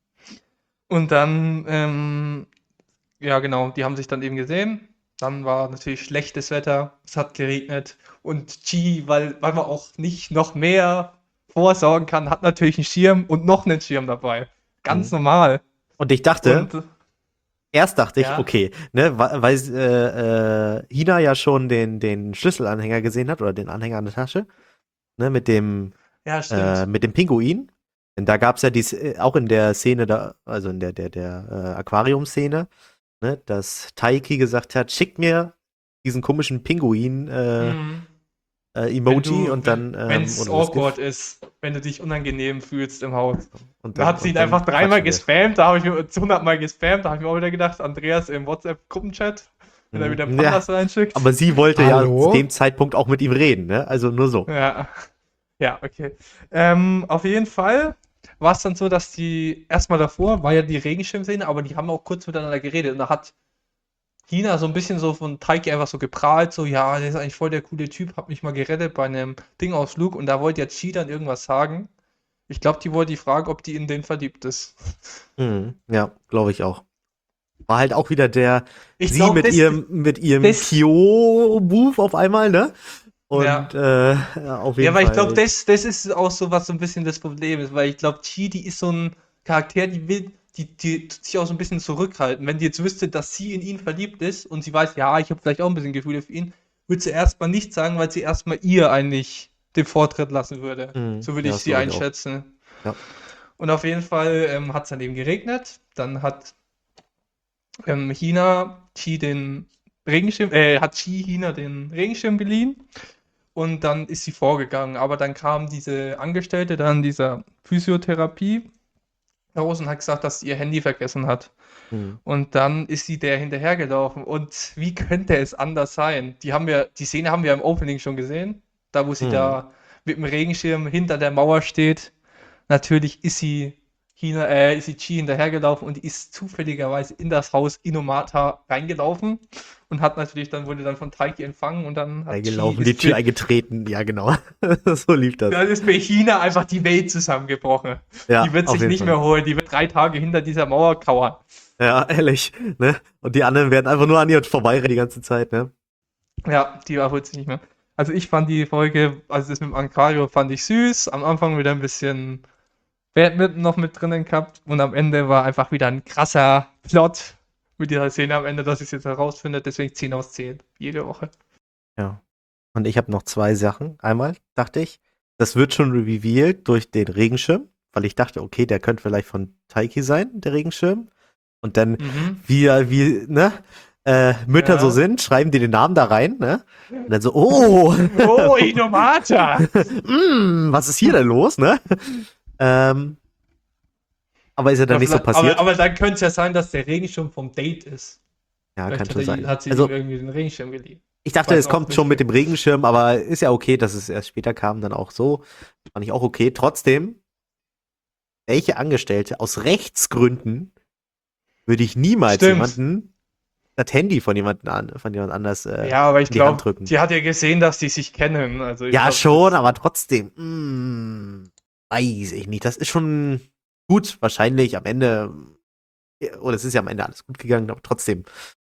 Und dann, ähm, ja genau, die haben sich dann eben gesehen. Dann war natürlich schlechtes Wetter, es hat geregnet. Und Chi, weil, weil man auch nicht noch mehr vorsorgen kann, hat natürlich einen Schirm und noch einen Schirm dabei. Ganz Mhm. normal. Und ich dachte, Und erst dachte ich, Ja. okay, ne, weil, weil äh, äh, Hina ja schon den, den Schlüsselanhänger gesehen hat oder den Anhänger an der Tasche, ne, mit dem, ja, äh, stimmt. mit dem Pinguin. Denn da gab es ja die, Sz- auch in der Szene da, also in der, der, der äh, Aquarium-Szene, ne, dass Taiki gesagt hat, schickt mir diesen komischen Pinguin äh, Mhm. äh, Emoji Wenn du- und dann ähm, Wenn es oder das awkward GIF. ist, wenn du dich unangenehm fühlst im Haus. Und Da hat sie und ihn einfach dreimal quatschen wir. gespammt, da habe ich mir hundertmal gespammt, da habe ich mir auch wieder gedacht, Andreas im WhatsApp-Gruppenchat, wenn er Mhm. wieder Ja, Pandas reinschickt. aber sie wollte ja Hallo? zu dem Zeitpunkt auch mit ihm reden, ne? Also nur so. Ja, ja, okay. Ähm, auf jeden Fall war es dann so, dass die erstmal davor war ja die Regenschirmszene, aber die haben auch kurz miteinander geredet und da hat Hina so ein bisschen so von Taiki einfach so geprahlt, so, ja, der ist eigentlich voll der coole Typ, hat mich mal gerettet bei einem Dingausflug und da wollte ja Chi dann irgendwas sagen Ich glaube, die wollte die Frage, ob die in den verliebt ist. Mhm. Ja, glaube ich auch. War halt auch wieder der, Ich sie glaub, mit das- ihrem, mit ihrem das- Kyo-Move auf einmal, ne? Und Ja. äh, ja, auf jeden Ja, weil ich Fall. glaube, das, das ist auch so, was so ein bisschen das Problem ist, weil ich glaube, Chi, die ist so ein Charakter, die will, die, die tut sich auch so ein bisschen zurückhalten. Wenn die jetzt wüsste, dass sie in ihn verliebt ist und sie weiß, ja, ich habe vielleicht auch ein bisschen Gefühle für ihn, würde sie erstmal nichts sagen, weil sie erstmal ihr eigentlich den Vortritt lassen würde. Mhm. So würde Ja, ich das sie glaub ich auch. einschätzen. Ja. Und auf jeden Fall ähm, hat es dann eben geregnet. Dann hat ähm, Hina Chi den Regenschirm, äh, hat Chi Hina den Regenschirm geliehen. Und dann ist sie vorgegangen. Aber dann kam diese Angestellte dann dieser Physiotherapie raus und hat gesagt, dass sie ihr Handy vergessen hat. Mhm. Und dann ist sie der hinterhergelaufen. Und wie könnte es anders sein? Die haben wir, die Szene haben wir im Opening schon gesehen. Da, wo sie Mhm. da mit dem Regenschirm hinter der Mauer steht. Natürlich ist sie Hina, äh, ist sie Chi hinterhergelaufen und die ist zufälligerweise in das Haus Inomata reingelaufen und hat natürlich dann, wurde dann von Taiki empfangen und dann hat Eingelaufen, Chi, die ist Tür für, eingetreten. Ja, genau. So lief das. dann ist bei China einfach die Welt zusammengebrochen. Ja, Die wird auf sich jeden nicht Fall. mehr holen, die wird drei Tage hinter dieser Mauer kauern. Ja, ehrlich. Ne? Und die anderen werden einfach nur an ihr vorbeirennen die ganze Zeit, ne? Ja, die erholt sich nicht mehr. Also ich fand die Folge, also das mit dem Ankario fand ich süß, am Anfang wieder ein bisschen Badminton noch mit drinnen gehabt und am Ende war einfach wieder ein krasser Plot mit dieser Szene am Ende, dass ich es jetzt herausfinde, deswegen zehn aus zehn, jede Woche. Ja. Und ich habe noch zwei Sachen. Einmal dachte ich, das wird schon revealed durch den Regenschirm, weil ich dachte, okay, der könnte vielleicht von Taiki sein, der Regenschirm. Und dann, Mhm. wie, wie, ne, äh, Mütter Ja. so sind, schreiben die den Namen da rein, ne? Und dann so, oh, Oh, Inomata! mm, was ist hier denn los, ne? Ähm, aber ist ja dann nicht so aber, passiert. aber dann könnte es ja sein, dass der Regenschirm vom Date ist. ja, Vielleicht kann hat, schon er, sein. hat sie Also, ihm irgendwie den Regenschirm geliehen. ich dachte, weiß es auch kommt nicht. schon mit dem Regenschirm, aber ist ja okay, dass es erst später kam, dann auch so. Fand ich auch okay. Trotzdem, welche Angestellte aus Rechtsgründen würde ich niemals Stimmt. jemanden das Handy von jemandem an, von jemand anders äh, Ja, aber ich in die Hand glaube, drücken. die hat ja gesehen, dass die sich kennen. Also ich Ja, glaub, schon, das- aber trotzdem, mm, weiß ich nicht. Das ist schon gut, wahrscheinlich am Ende, oder es ist ja am Ende alles gut gegangen, aber trotzdem.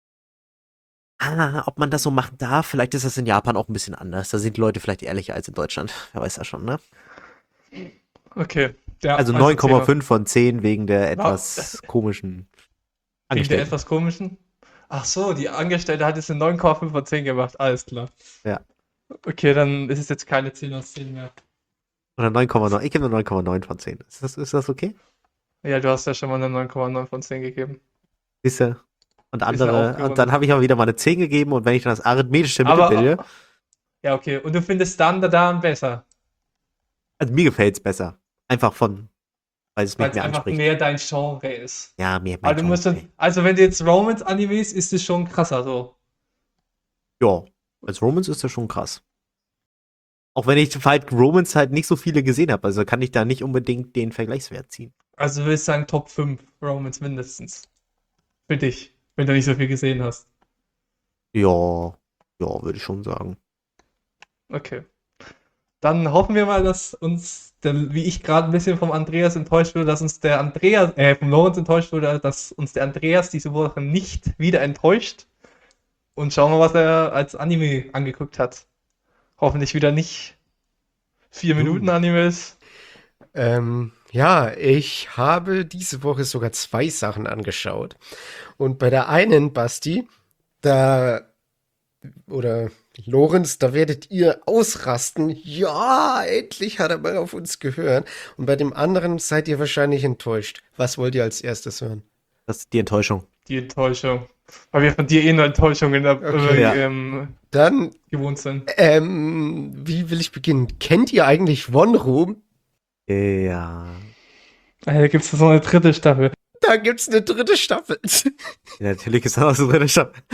Ah, ob man das so machen darf, vielleicht ist das in Japan auch ein bisschen anders. Da sind die Leute vielleicht ehrlicher als in Deutschland. Wer weiß das schon, ne? Okay. Ja, Also erzähl neun Komma mal. fünf von zehn wegen der etwas komischen Wegen der Angestellten. etwas komischen? Ach so, die Angestellte hat jetzt eine neun Komma fünf von zehn gemacht, alles klar. Ja. Okay, dann ist es jetzt keine zehn aus zehn mehr. Oder neun Komma neun. Ich gebe nur neun Komma neun von zehn. Ist das, ist das okay? Ja, du hast ja schon mal eine neun Komma neun von zehn gegeben. Siehst du? Und ja andere, aufgerundet. und dann habe ich aber wieder mal eine zehn gegeben und wenn ich dann das arithmetische Aber- Mittelbilde, Ja, okay. Und du findest Standard besser, also mir gefällt es besser. Einfach von, weil es weil mich es mehr einfach anspricht. mehr dein Genre ist. Ja, mehr, mehr. Aber du musst dann, also wenn du jetzt Romance-Animes, ist es schon krasser so. Ja, als Romance ist das schon krass. Auch wenn ich halt Romance halt nicht so viele gesehen habe, also kann ich da nicht unbedingt den Vergleichswert ziehen. Also du willst sagen Top fünf Romance mindestens. Für dich, wenn du nicht so viel gesehen hast. Ja, ja, würde ich schon sagen. Okay. Dann hoffen wir mal, dass uns, der, wie ich gerade ein bisschen vom Andreas enttäuscht wurde, dass uns der Andreas, äh, vom Lorenz enttäuscht wurde, dass uns der Andreas diese Woche nicht wieder enttäuscht. Und schauen wir, was er als Anime angeguckt hat. Hoffentlich wieder nicht vier Minuten Animes. Ähm, ja, ich habe diese Woche sogar zwei Sachen angeschaut. Und bei der einen, Basti, da, oder Lorenz, da werdet ihr ausrasten. Ja, endlich hat er mal auf uns gehört. Und bei dem anderen seid ihr wahrscheinlich enttäuscht. Was wollt ihr als erstes hören? Das ist die Enttäuschung. Die Enttäuschung. Weil wir von dir eh nur Enttäuschungen Okay. äh, Ja. ähm, Dann, gewohnt sind. ähm, wie will ich beginnen? Kennt ihr eigentlich One Room? Ja. Äh, Da gibt es so eine dritte Staffel. Da gibt's eine dritte Staffel. Natürlich ist das auch so drin.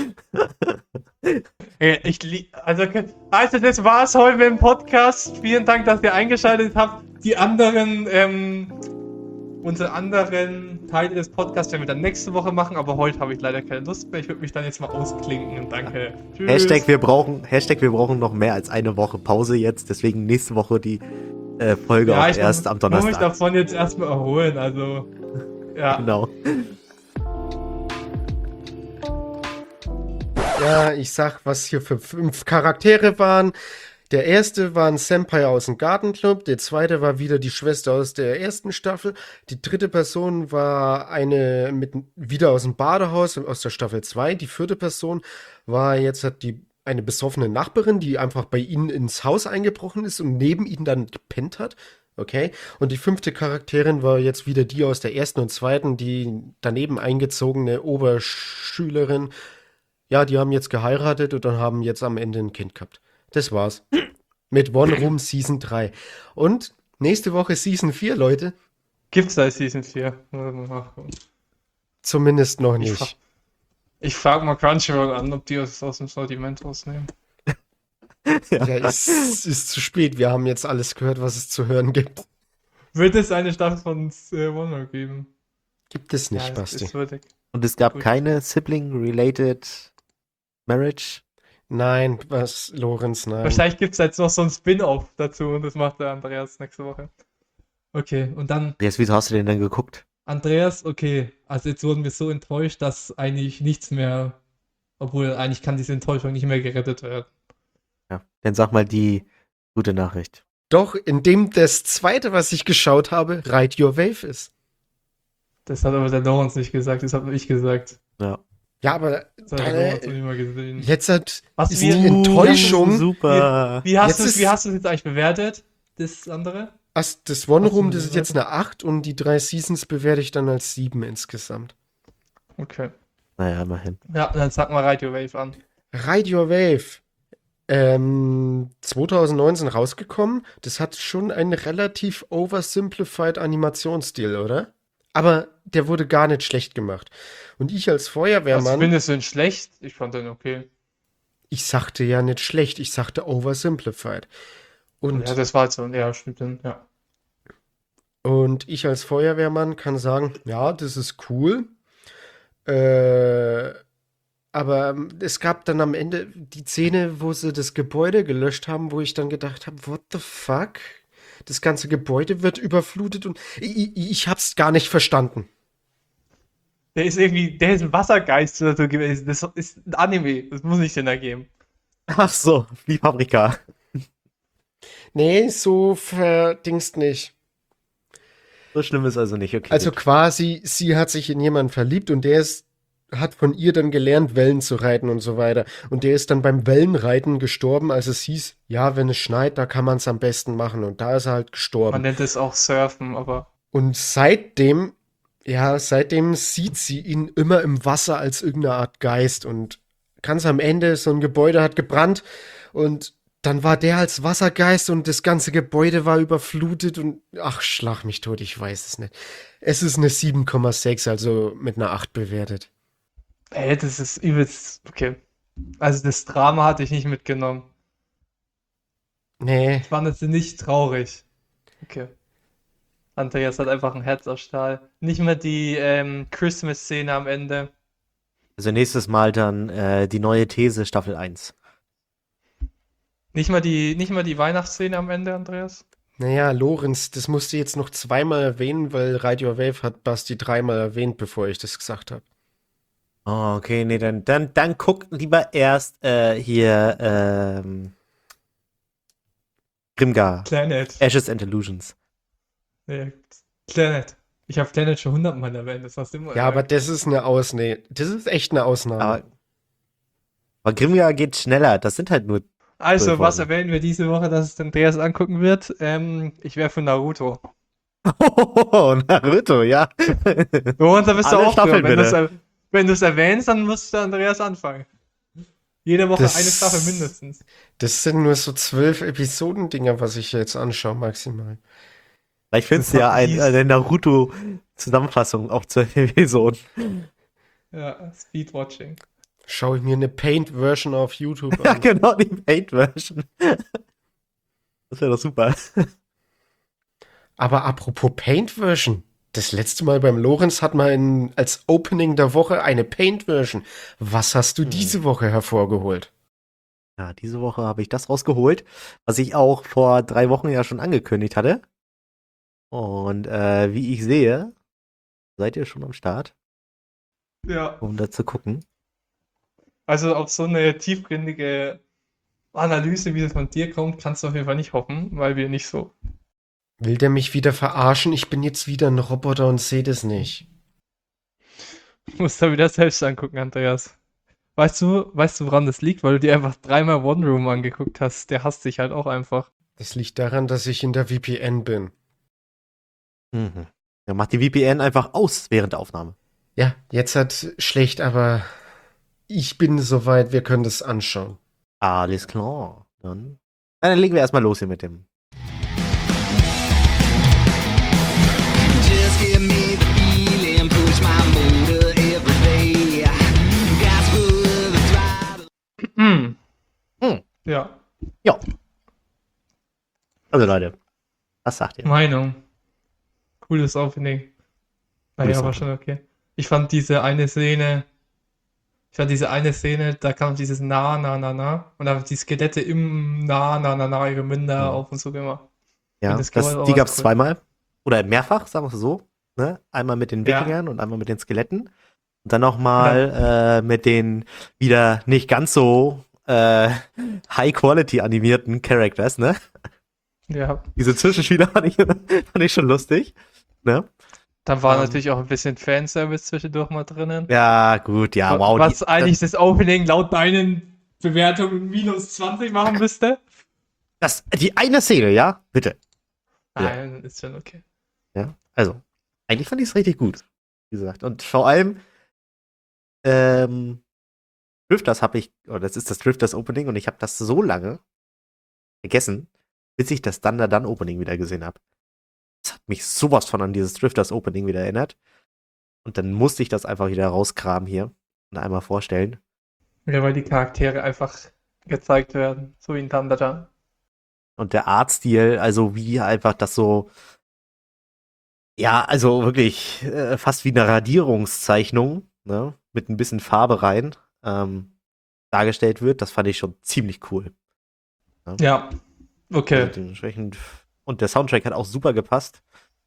Äh, Ich, lie- also, also das war's heute mit dem Podcast. Vielen Dank, dass ihr eingeschaltet habt. Die anderen, ähm, unsere anderen Teile des Podcasts werden wir dann nächste Woche machen, aber heute habe ich leider keine Lust mehr. Ich würde mich dann jetzt mal ausklinken. Danke. Tschüss. Hashtag wir brauchen, Hashtag wir brauchen noch mehr als eine Woche Pause jetzt. Deswegen nächste Woche die äh, Folge Ja, auch ich erst muss, am muss mich Donnerstag. davon jetzt erstmal erholen, also. Ja. Genau. Ja, ich sag, was hier für fünf Charaktere waren. Der erste war ein Senpai aus dem Gartenclub, der zweite war wieder die Schwester aus der ersten Staffel, die dritte Person war eine mit wieder aus dem Badehaus aus der Staffel zwei, die vierte Person war jetzt hat die eine besoffene Nachbarin, die einfach bei ihnen ins Haus eingebrochen ist und neben ihnen dann gepennt hat. Okay, und die fünfte Charakterin war jetzt wieder die aus der ersten und zweiten, die daneben eingezogene Oberschülerin. Ja, die haben jetzt geheiratet und dann haben jetzt am Ende ein Kind gehabt. Das war's. Mit One Room Season drei. Und nächste Woche Season vier, Leute. Gibt's da Season vier? Zumindest noch Ich, fra nicht. ich frage mal Crunchyroll an, ob die es aus dem Sortiment rausnehmen. Ja, es ist zu spät. Wir haben jetzt alles gehört, was es zu hören gibt. Wird es eine Staffel von äh, One More geben? Gibt es nicht, Ja, es Basti. ist würdig. Und es gab Gut. keine Sibling-related Marriage. Nein, was, Lorenz, nein. Wahrscheinlich gibt es jetzt noch so ein Spin-off dazu und das macht der Andreas nächste Woche. Okay, und dann Jetzt, wieso hast du den denn geguckt? Andreas, okay, also jetzt wurden wir so enttäuscht, dass eigentlich nichts mehr, obwohl eigentlich kann diese Enttäuschung nicht mehr gerettet werden. Ja. Dann sag mal die gute Nachricht. Doch, indem das zweite, was ich geschaut habe, Ride Your Wave ist. Das hat aber der Lorenz nicht gesagt, das habe nur ich gesagt. Ja. Ja, aber Das hat der deine, Lorenz noch nicht mal gesehen. jetzt hat, Was ist wir- die Enttäuschung. Super. Wie hast Jetzt du es ist- wie hast du es jetzt eigentlich bewertet, das andere? Ach, das One Hast du Room, die das ist jetzt eine acht und die drei Seasons bewerte ich dann als sieben insgesamt. Okay. Naja, immerhin. Ja, dann sag mal Radio Wave an. Ride Your Wave. Ähm, zwanzig neunzehn rausgekommen. Das hat schon einen relativ oversimplified Animationsstil, oder? Aber der wurde gar nicht schlecht gemacht. Und ich als Was Feuerwehrmann, findest du denn schlecht? Ich fand den okay. ich sagte ja nicht schlecht, ich sagte oversimplified. Und, Ja, das war jetzt so, ja, stimmt dann, ja. und ich als Feuerwehrmann kann sagen, ja, das ist cool. Äh, aber ähm, es gab dann am Ende die Szene, wo sie das Gebäude gelöscht haben, wo ich dann gedacht habe, what the fuck? Das ganze Gebäude wird überflutet und ich, ich, ich hab's gar nicht verstanden. Der ist irgendwie, der ist ein Wassergeist oder so gewesen. Das ist ein Anime, das muss nicht Sinn ergeben. Ach so, wie Paprika. Nee, so verdingst nicht. So schlimm ist also nicht, okay. Also gut. quasi, sie hat sich in jemanden verliebt und der ist, hat von ihr dann gelernt, Wellen zu reiten und so weiter. Und der ist dann beim Wellenreiten gestorben, als es hieß, ja, wenn es schneit, da kann man es am besten machen. Und da ist er halt Man gestorben. nennt es auch Surfen, aber Und seitdem, ja, seitdem sieht sie ihn immer im Wasser als irgendeine Art Geist. Und ganz am Ende, so ein Gebäude hat gebrannt und dann war der als Wassergeist und das ganze Gebäude war überflutet und ach, schlag mich tot, ich weiß es nicht. Es ist eine sieben Komma sechs, also mit einer acht bewertet. ey, das ist übelst, okay. Also das Drama hatte ich nicht mitgenommen. Nee, Ich fand es nicht traurig. Okay. Andreas hat einfach ein Herz aus Stahl. Nicht mehr die ähm, Christmas-Szene am Ende. Also nächstes Mal dann äh, die neue These Staffel eins. Nicht mal die, nicht mal die Weihnachtsszene am Ende, Andreas. naja, Lorenz, das musst du jetzt noch zweimal erwähnen, weil Radio Wave hat Basti dreimal erwähnt, bevor ich das gesagt habe. Oh, okay, nee, dann, dann, dann guck lieber erst äh, hier ähm, Grimgar, Planet. Ashes and Illusions. Nee, Planet. Ich habe Planet schon hundertmal erwähnt, das hast du immer Ja, aber erwähnt. das ist eine Ausnahme. Das ist echt eine Ausnahme. Aber, aber Grimgar geht schneller, das sind halt nur. Also, zwölf was Folgen. erwähnen wir diese Woche, dass es Andreas angucken wird? Ähm, ich wäre für Naruto. Oh, Naruto, ja. Und da bist du Alle auch Staffeln für. Wenn du es bitte. er- wenn du es erwähnst, dann muss der Andreas anfangen. Jede Woche Das- eine Staffel mindestens. Das sind nur so zwölf Episoden-Dinger, was ich jetzt anschaue, maximal. Ich finde es Das ja hat ein, dies- eine Naruto-Zusammenfassung auf zwölf Episoden. Ja, Speedwatching. Schaue ich mir eine Paint-Version auf YouTube Ja, an. genau, die Paint-Version. Das wäre doch super. Aber apropos Paint-Version. Das letzte Mal beim Lorenz hat man in, als Opening der Woche eine Paint-Version. Was hast du Hm. diese Woche hervorgeholt? Ja, diese Woche habe ich das rausgeholt, was ich auch vor drei Wochen ja schon angekündigt hatte. Und äh, wie ich sehe, seid ihr schon am Start, Ja. um da zu gucken. Also auf so eine tiefgründige Analyse, wie das von dir kommt, kannst du auf jeden Fall nicht hoffen, weil wir nicht so. Will der mich wieder verarschen? Ich bin jetzt wieder ein Roboter und sehe das nicht. Du musst da wieder selbst angucken, Andreas. Weißt du, weißt du, woran das liegt? Weil du dir einfach dreimal One Room angeguckt hast. Der hasst dich halt auch einfach. Das liegt daran, dass ich in der V P N bin. Mhm. Dann macht die V P N einfach aus während der Aufnahme. Ja, jetzt hat schlecht, aber ich bin soweit, wir können das anschauen. Alles klar. Dann, Na, dann legen wir erstmal los hier mit dem. Just give me the feeling, push my motor every day. Gas for the throttle. Hm. Hm. Ja, Ja. Also Leute, was sagt ihr? Meinung. Cooles Opening. Naja, Cooles war schon okay. Ich fand diese eine Szene, ich fand diese eine Szene, da kam dieses Na, Na, Na, Na und da haben die Skelette im Na, Na, Na, Na ihre Münder Ja. auf und so gemacht. Ja, das das, Geräusch war die was gab es cool. zweimal. Oder mehrfach, sagen wir es so. Ne? Einmal mit den Ja. Wikingern und einmal mit den Skeletten. Und dann nochmal äh, mit den wieder nicht ganz so äh, high-quality animierten Characters, ne? Ja, Diese Zwischenspieler fand ich, fand ich schon lustig. Ne? da war Ähm. natürlich auch ein bisschen Fanservice zwischendurch mal drinnen. Ja, gut, ja, wow. Was die, eigentlich das Opening laut deinen Bewertungen minus zwanzig machen müsste. das, die eine Szene, ja? Bitte. Ja. Nein, ist schon okay. Ja, also, eigentlich fand ich es richtig gut, wie gesagt. Und vor allem, ähm, Drifters habe ich, oder das ist das Drifters Opening und ich habe das so lange vergessen, bis ich das Thunder Dun Opening wieder gesehen habe. Das hat mich sowas von an dieses Drifters Opening wieder erinnert. Und dann musste ich das einfach wieder rauskramen hier und einmal vorstellen. Ja, weil die Charaktere einfach gezeigt werden, so wie in Thunder. Und der Artstil, also wie einfach das so, ja, also wirklich äh, fast wie eine Radierungszeichnung, ne, mit ein bisschen Farbe rein, ähm, dargestellt wird, das fand ich schon ziemlich cool. Ja, okay. Also dementsprechend, und der Soundtrack hat auch super gepasst.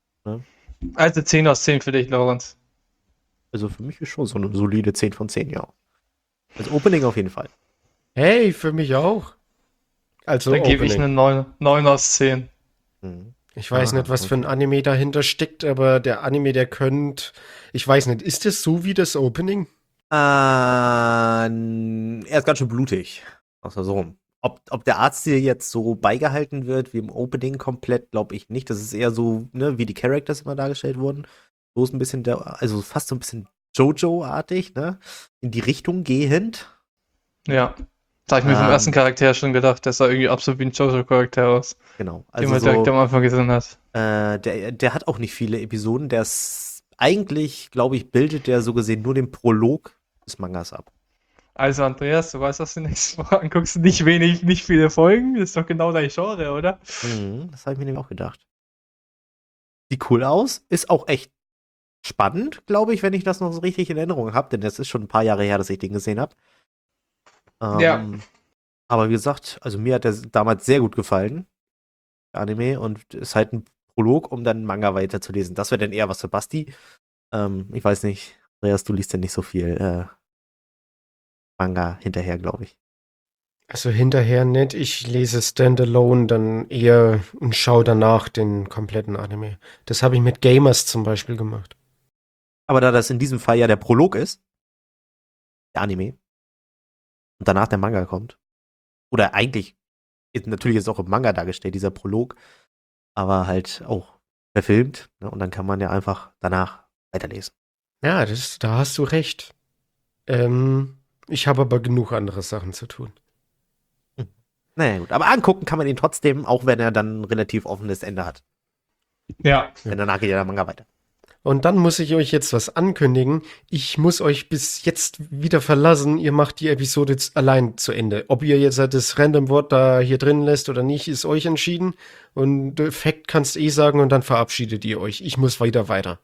Also zehn aus zehn für dich, Lorenz. Also für mich ist schon so eine solide zehn von zehn, ja. Als Opening auf jeden Fall. Hey, für mich auch. Also Dann gebe ich Opening. eine neun, neun aus zehn. Mhm. Ich weiß Ah, nicht, was für ein okay. Anime dahinter steckt, aber der Anime, der könnte, ich weiß nicht, ist das so wie das Opening? Äh, er ist ganz schön blutig. Außer so rum. Ob, ob der Artstil jetzt so beigehalten wird wie im Opening komplett, glaube ich nicht. Das ist eher so, ne, wie die Characters immer dargestellt wurden. So ist ein bisschen der, also fast so ein bisschen Jojo-artig, ne? In die Richtung gehend. Ja. Da habe ich mir vom Ähm. ersten Charakter schon gedacht, der sah irgendwie absolut wie ein Jojo-Charakter aus, Genau. den Also man direkt so, am Anfang gesehen hat. äh, der, der hat auch nicht viele Episoden. Der ist eigentlich, glaube ich, bildet der so gesehen nur den Prolog des Mangas ab. Also Andreas, du weißt, was du nächste Woche anguckst, nicht wenig, nicht viele Folgen, das ist doch genau dein Genre, oder? Mhm, das habe ich mir nämlich auch gedacht. Sieht cool aus, ist auch echt spannend, glaube ich, wenn ich das noch so richtig in Erinnerung habe, denn es ist schon ein paar Jahre her, dass ich den gesehen habe. Ähm, Ja. Aber wie gesagt, also mir hat der damals sehr gut gefallen, der Anime, und ist halt ein Prolog, um dann Manga weiterzulesen. Das wäre dann eher was für Basti. Ähm, ich weiß nicht, Andreas, du liest ja nicht so viel äh, Manga hinterher, glaube ich. Also hinterher nicht, ich lese Standalone dann eher und schaue danach den kompletten Anime. Das habe ich mit Gamers zum Beispiel gemacht. Aber da das in diesem Fall ja der Prolog ist, der Anime, und danach der Manga kommt, oder eigentlich, ist, natürlich ist auch im Manga dargestellt, dieser Prolog, aber halt auch verfilmt, ne? Und dann kann man ja einfach danach weiterlesen. Ja, das, da hast du recht. Ähm, ich habe aber genug andere Sachen zu tun. Naja, gut. Aber angucken kann man ihn trotzdem, auch wenn er dann ein relativ offenes Ende hat. Ja. Denn danach geht ja der Manga weiter. Und dann muss ich euch jetzt was ankündigen. Ich muss euch bis jetzt wieder verlassen. Ihr macht die Episode z- allein zu Ende. Ob ihr jetzt das Random-Wort da hier drin lässt oder nicht, ist euch entschieden. Und äh, Fact kannst eh sagen und dann verabschiedet ihr euch. Ich muss weiter weiter.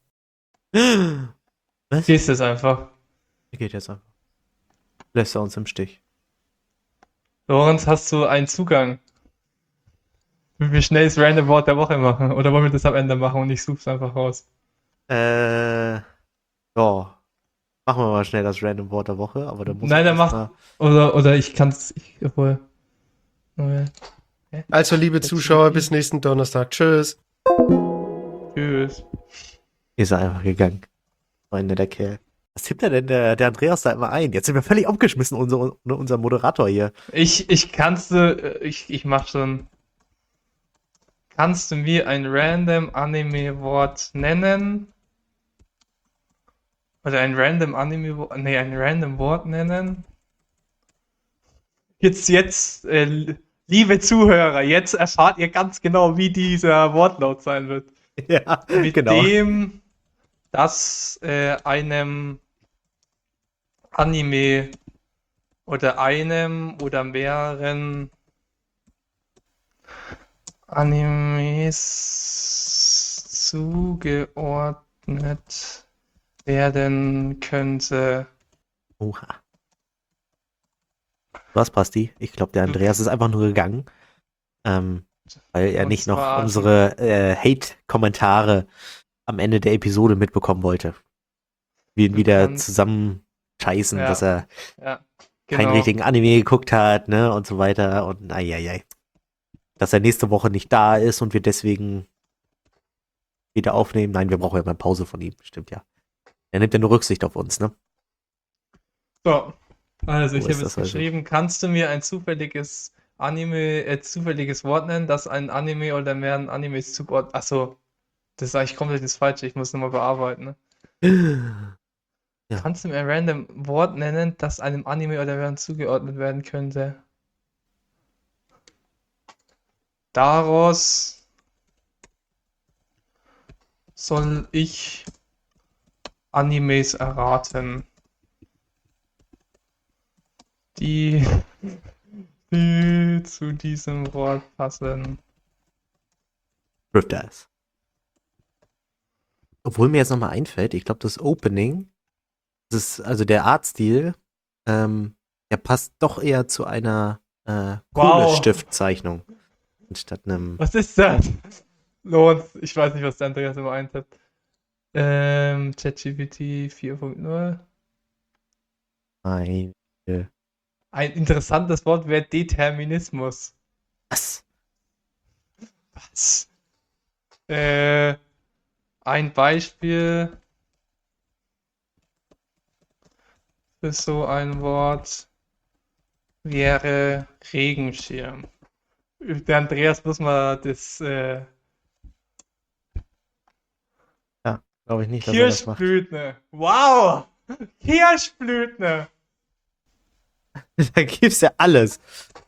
Was? Siehst es einfach. Geht jetzt einfach. Lässt er uns im Stich. Lorenz, hast du einen Zugang? Wie wir schnell das Random Wort der Woche machen? Oder wollen wir das am Ende machen und ich suche es einfach raus? Äh, ja. Machen wir mal schnell das Random Wort der Woche, aber da muss Nein, ich dann erst mach. mal. Oder, oder ich kann es. Ich, obwohl. Okay. Also, liebe Zuschauer, bis nächsten Donnerstag. Tschüss. Tschüss. Ist er einfach gegangen. War ein netter Kerl. Was tippt er denn der, der Andreas da immer ein? Jetzt sind wir völlig aufgeschmissen, unser, unser Moderator hier. Ich, ich kannst du. Ich, ich mach schon. Kannst du mir ein random Anime-Wort nennen? Oder ein random Anime-Wort. Nee, ein random Wort nennen? Jetzt, jetzt, äh, liebe Zuhörer, jetzt erfahrt ihr ganz genau, wie dieser Wortlaut sein wird. Ja, Mit genau. dem, dass äh, einem Anime oder einem oder mehreren Animes zugeordnet werden könnte. Oha. Was, Basti? Ich glaube, der Andreas ist einfach nur gegangen, ähm, weil er Und nicht noch zwar- unsere äh, Hate-Kommentare am Ende der Episode mitbekommen wollte. Wir ihn Du wieder kannst- zusammenscheißen, Ja, dass er Ja, keinen genau. richtigen Anime geguckt hat, ne, und so weiter und eieiei. Dass er nächste Woche nicht da ist und wir deswegen wieder aufnehmen. Nein, wir brauchen ja mal Pause von ihm, stimmt ja. Er nimmt ja nur Rücksicht auf uns, ne? So, also ich So habe ist jetzt das also. geschrieben, kannst du mir ein zufälliges Anime, äh, zufälliges Wort nennen, das ein Anime oder mehreren Animes zugeordnet. Achso, das ist eigentlich komplett das Falsche, ich muss nochmal bearbeiten. Ne? Ja. Kannst du mir ein random Wort nennen, das einem Anime oder mehreren zugeordnet werden könnte? Daraus soll ich Animes erraten, die, die zu diesem Wort passen. Drifters. Obwohl mir jetzt nochmal einfällt, ich glaube, das Opening, das ist, also der Artstil, ähm, der passt doch eher zu einer äh, Wow. Kohlestiftzeichnung. Anstatt einem. Was ist das? Lorenz, ich weiß nicht, was der Andreas immer eintippt. Ähm, ChatGPT vier Punkt null. Ein. Ein interessantes Wort wäre Determinismus. Was? Was? Äh, ein Beispiel für so ein Wort wäre Regenschirm. Der Andreas muss mal das äh, Glaube ich nicht, dass er das macht. Kirschblütne. Wow! Kirschblütne. Da gibt's ja alles.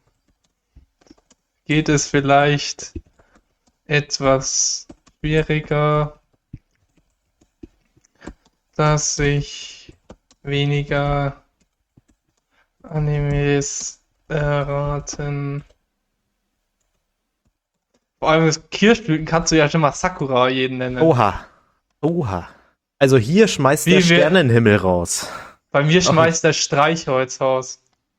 Geht es vielleicht etwas schwieriger, dass ich weniger Animes erraten. Vor allem das Kirschblüten kannst du ja schon mal Sakura jeden nennen. Oha. Oha. Also hier schmeißt Wie der wir- Sternenhimmel raus. Bei mir schmeißt der Streichholz raus.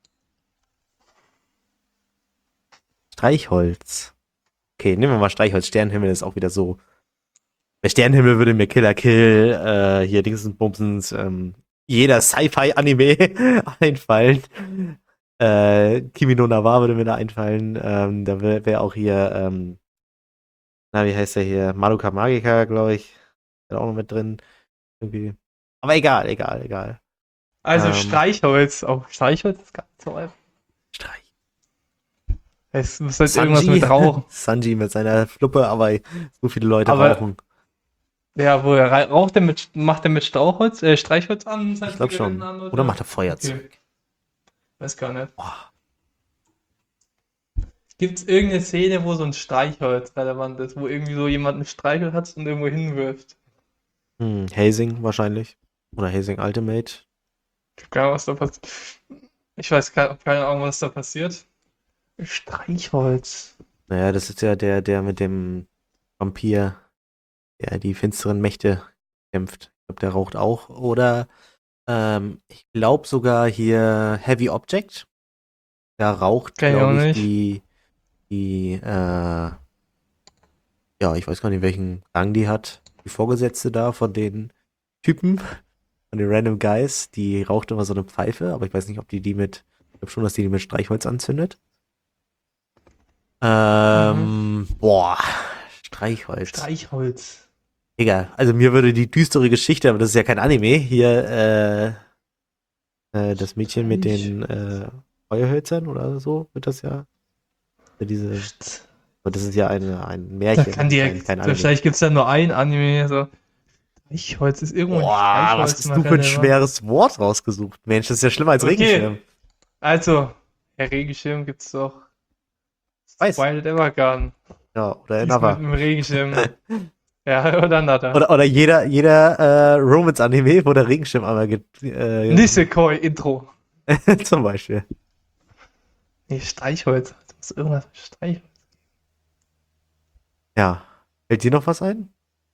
Streichholz. Okay, nehmen wir mal Streichholz. Sternenhimmel ist auch wieder so. Bei Sternenhimmel würde mir Killer Kill, äh, hier Dingsens Bumsens, ähm, jeder Sci-Fi-Anime einfallen. Äh, Kimi no Na wa würde mir da einfallen. Ähm, da wäre wär auch hier, ähm, na, wie heißt der hier? Madoka Magica, glaube ich. Ist auch noch mit drin. Irgendwie. Aber egal, egal, egal. Also Ähm. Streichholz. Auch Streichholz ist gar nicht so einfach. Streich. Es muss halt irgendwas mit Rauch. Sanji mit seiner Fluppe, aber so viele Leute Aber- rauchen. Ja, wo er rei- raucht er mit, macht er mit Strauchholz, äh, Streichholz an? Ich glaube schon. An, Oder macht er Feuerzeug? Okay. Weiß gar nicht. Boah. Gibt es irgendeine Szene, wo so ein Streichholz relevant ist, wo irgendwie so jemand ein Streichholz hat und irgendwo hinwirft? Hm, Hazing wahrscheinlich. Oder Hazing Ultimate. Ich hab keine Ahnung, was da passiert. Ich weiß keine, keine Ahnung, was da passiert. Streichholz. Naja, das ist ja der, der mit dem Vampir, der die finsteren Mächte kämpft. Ich glaube, der raucht auch. Oder ähm, ich glaube sogar hier Heavy Object. Da raucht, Kenn ich auch glaube ich, nicht. die, die, äh, ja, ich weiß gar nicht, welchen Rang die hat. Die Vorgesetzte da von den Typen, von den Random Guys, die raucht immer so eine Pfeife, aber ich weiß nicht, ob die die mit, ich glaube schon, dass die die mit Streichholz anzündet. Ähm, boah, Streichholz. Streichholz. Egal, also mir würde die düstere Geschichte, aber das ist ja kein Anime, hier, äh, äh, das Mädchen mit den, äh, Feuerhölzern oder so, wird das ja. Diese, aber das ist ja eine, ein Da Märchen, kann die, kein, kein Anime. vielleicht gibt es ja nur ein Anime, so. Streichholz ist irgendwo ein Boah, was Streichholz hast mal du für ein relevant. schweres Wort rausgesucht? Mensch, das ist ja schlimmer als Okay. Regenschirm. Also, Herr Regenschirm gibt's doch. Weiß. Wild Evergarden. Ja, oder Die ist mit Another. einem Regenschirm. Ja, oder Another. Oder, oder jeder, jeder äh, Romance-Anime, wo der Regenschirm einmal geht. Äh, Nisekoi Intro. zum Beispiel. Nee, Streichholz. Das muss irgendwas mit Streichholz. Ja. Fällt dir noch was ein?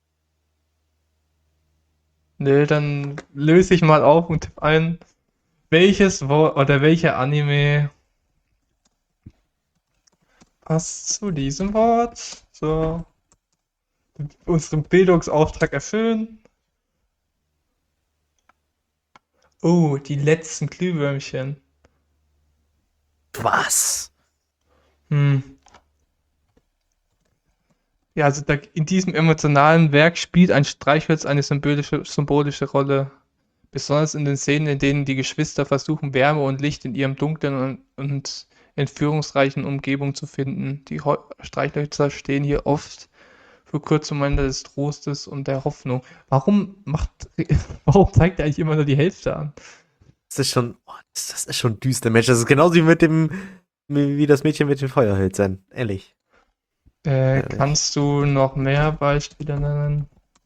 Nö, dann löse ich mal auf und tippe ein, welches Wort oder welcher Anime passt zu diesem Wort. So. Unseren Bildungsauftrag erfüllen. Oh, die letzten Glühwürmchen. Was? Hm. Ja, also da, in diesem emotionalen Werk spielt ein Streichholz eine symbolische, symbolische Rolle. Besonders in den Szenen, in denen die Geschwister versuchen, Wärme und Licht in ihrem dunklen und, und entführungsreichen Umgebung zu finden. Die Ho Streichhölzer stehen hier oft für kurze Momente des Trostes und der Hoffnung. Warum macht, warum zeigt er eigentlich immer nur die Hälfte an? Das ist schon, oh, das, das ist schon düster, Mensch. Das ist genauso wie mit dem, wie das Mädchen mit den Feuerhölzern. Ehrlich. Äh, Ehrlich. kannst du noch mehr Beispiele nennen?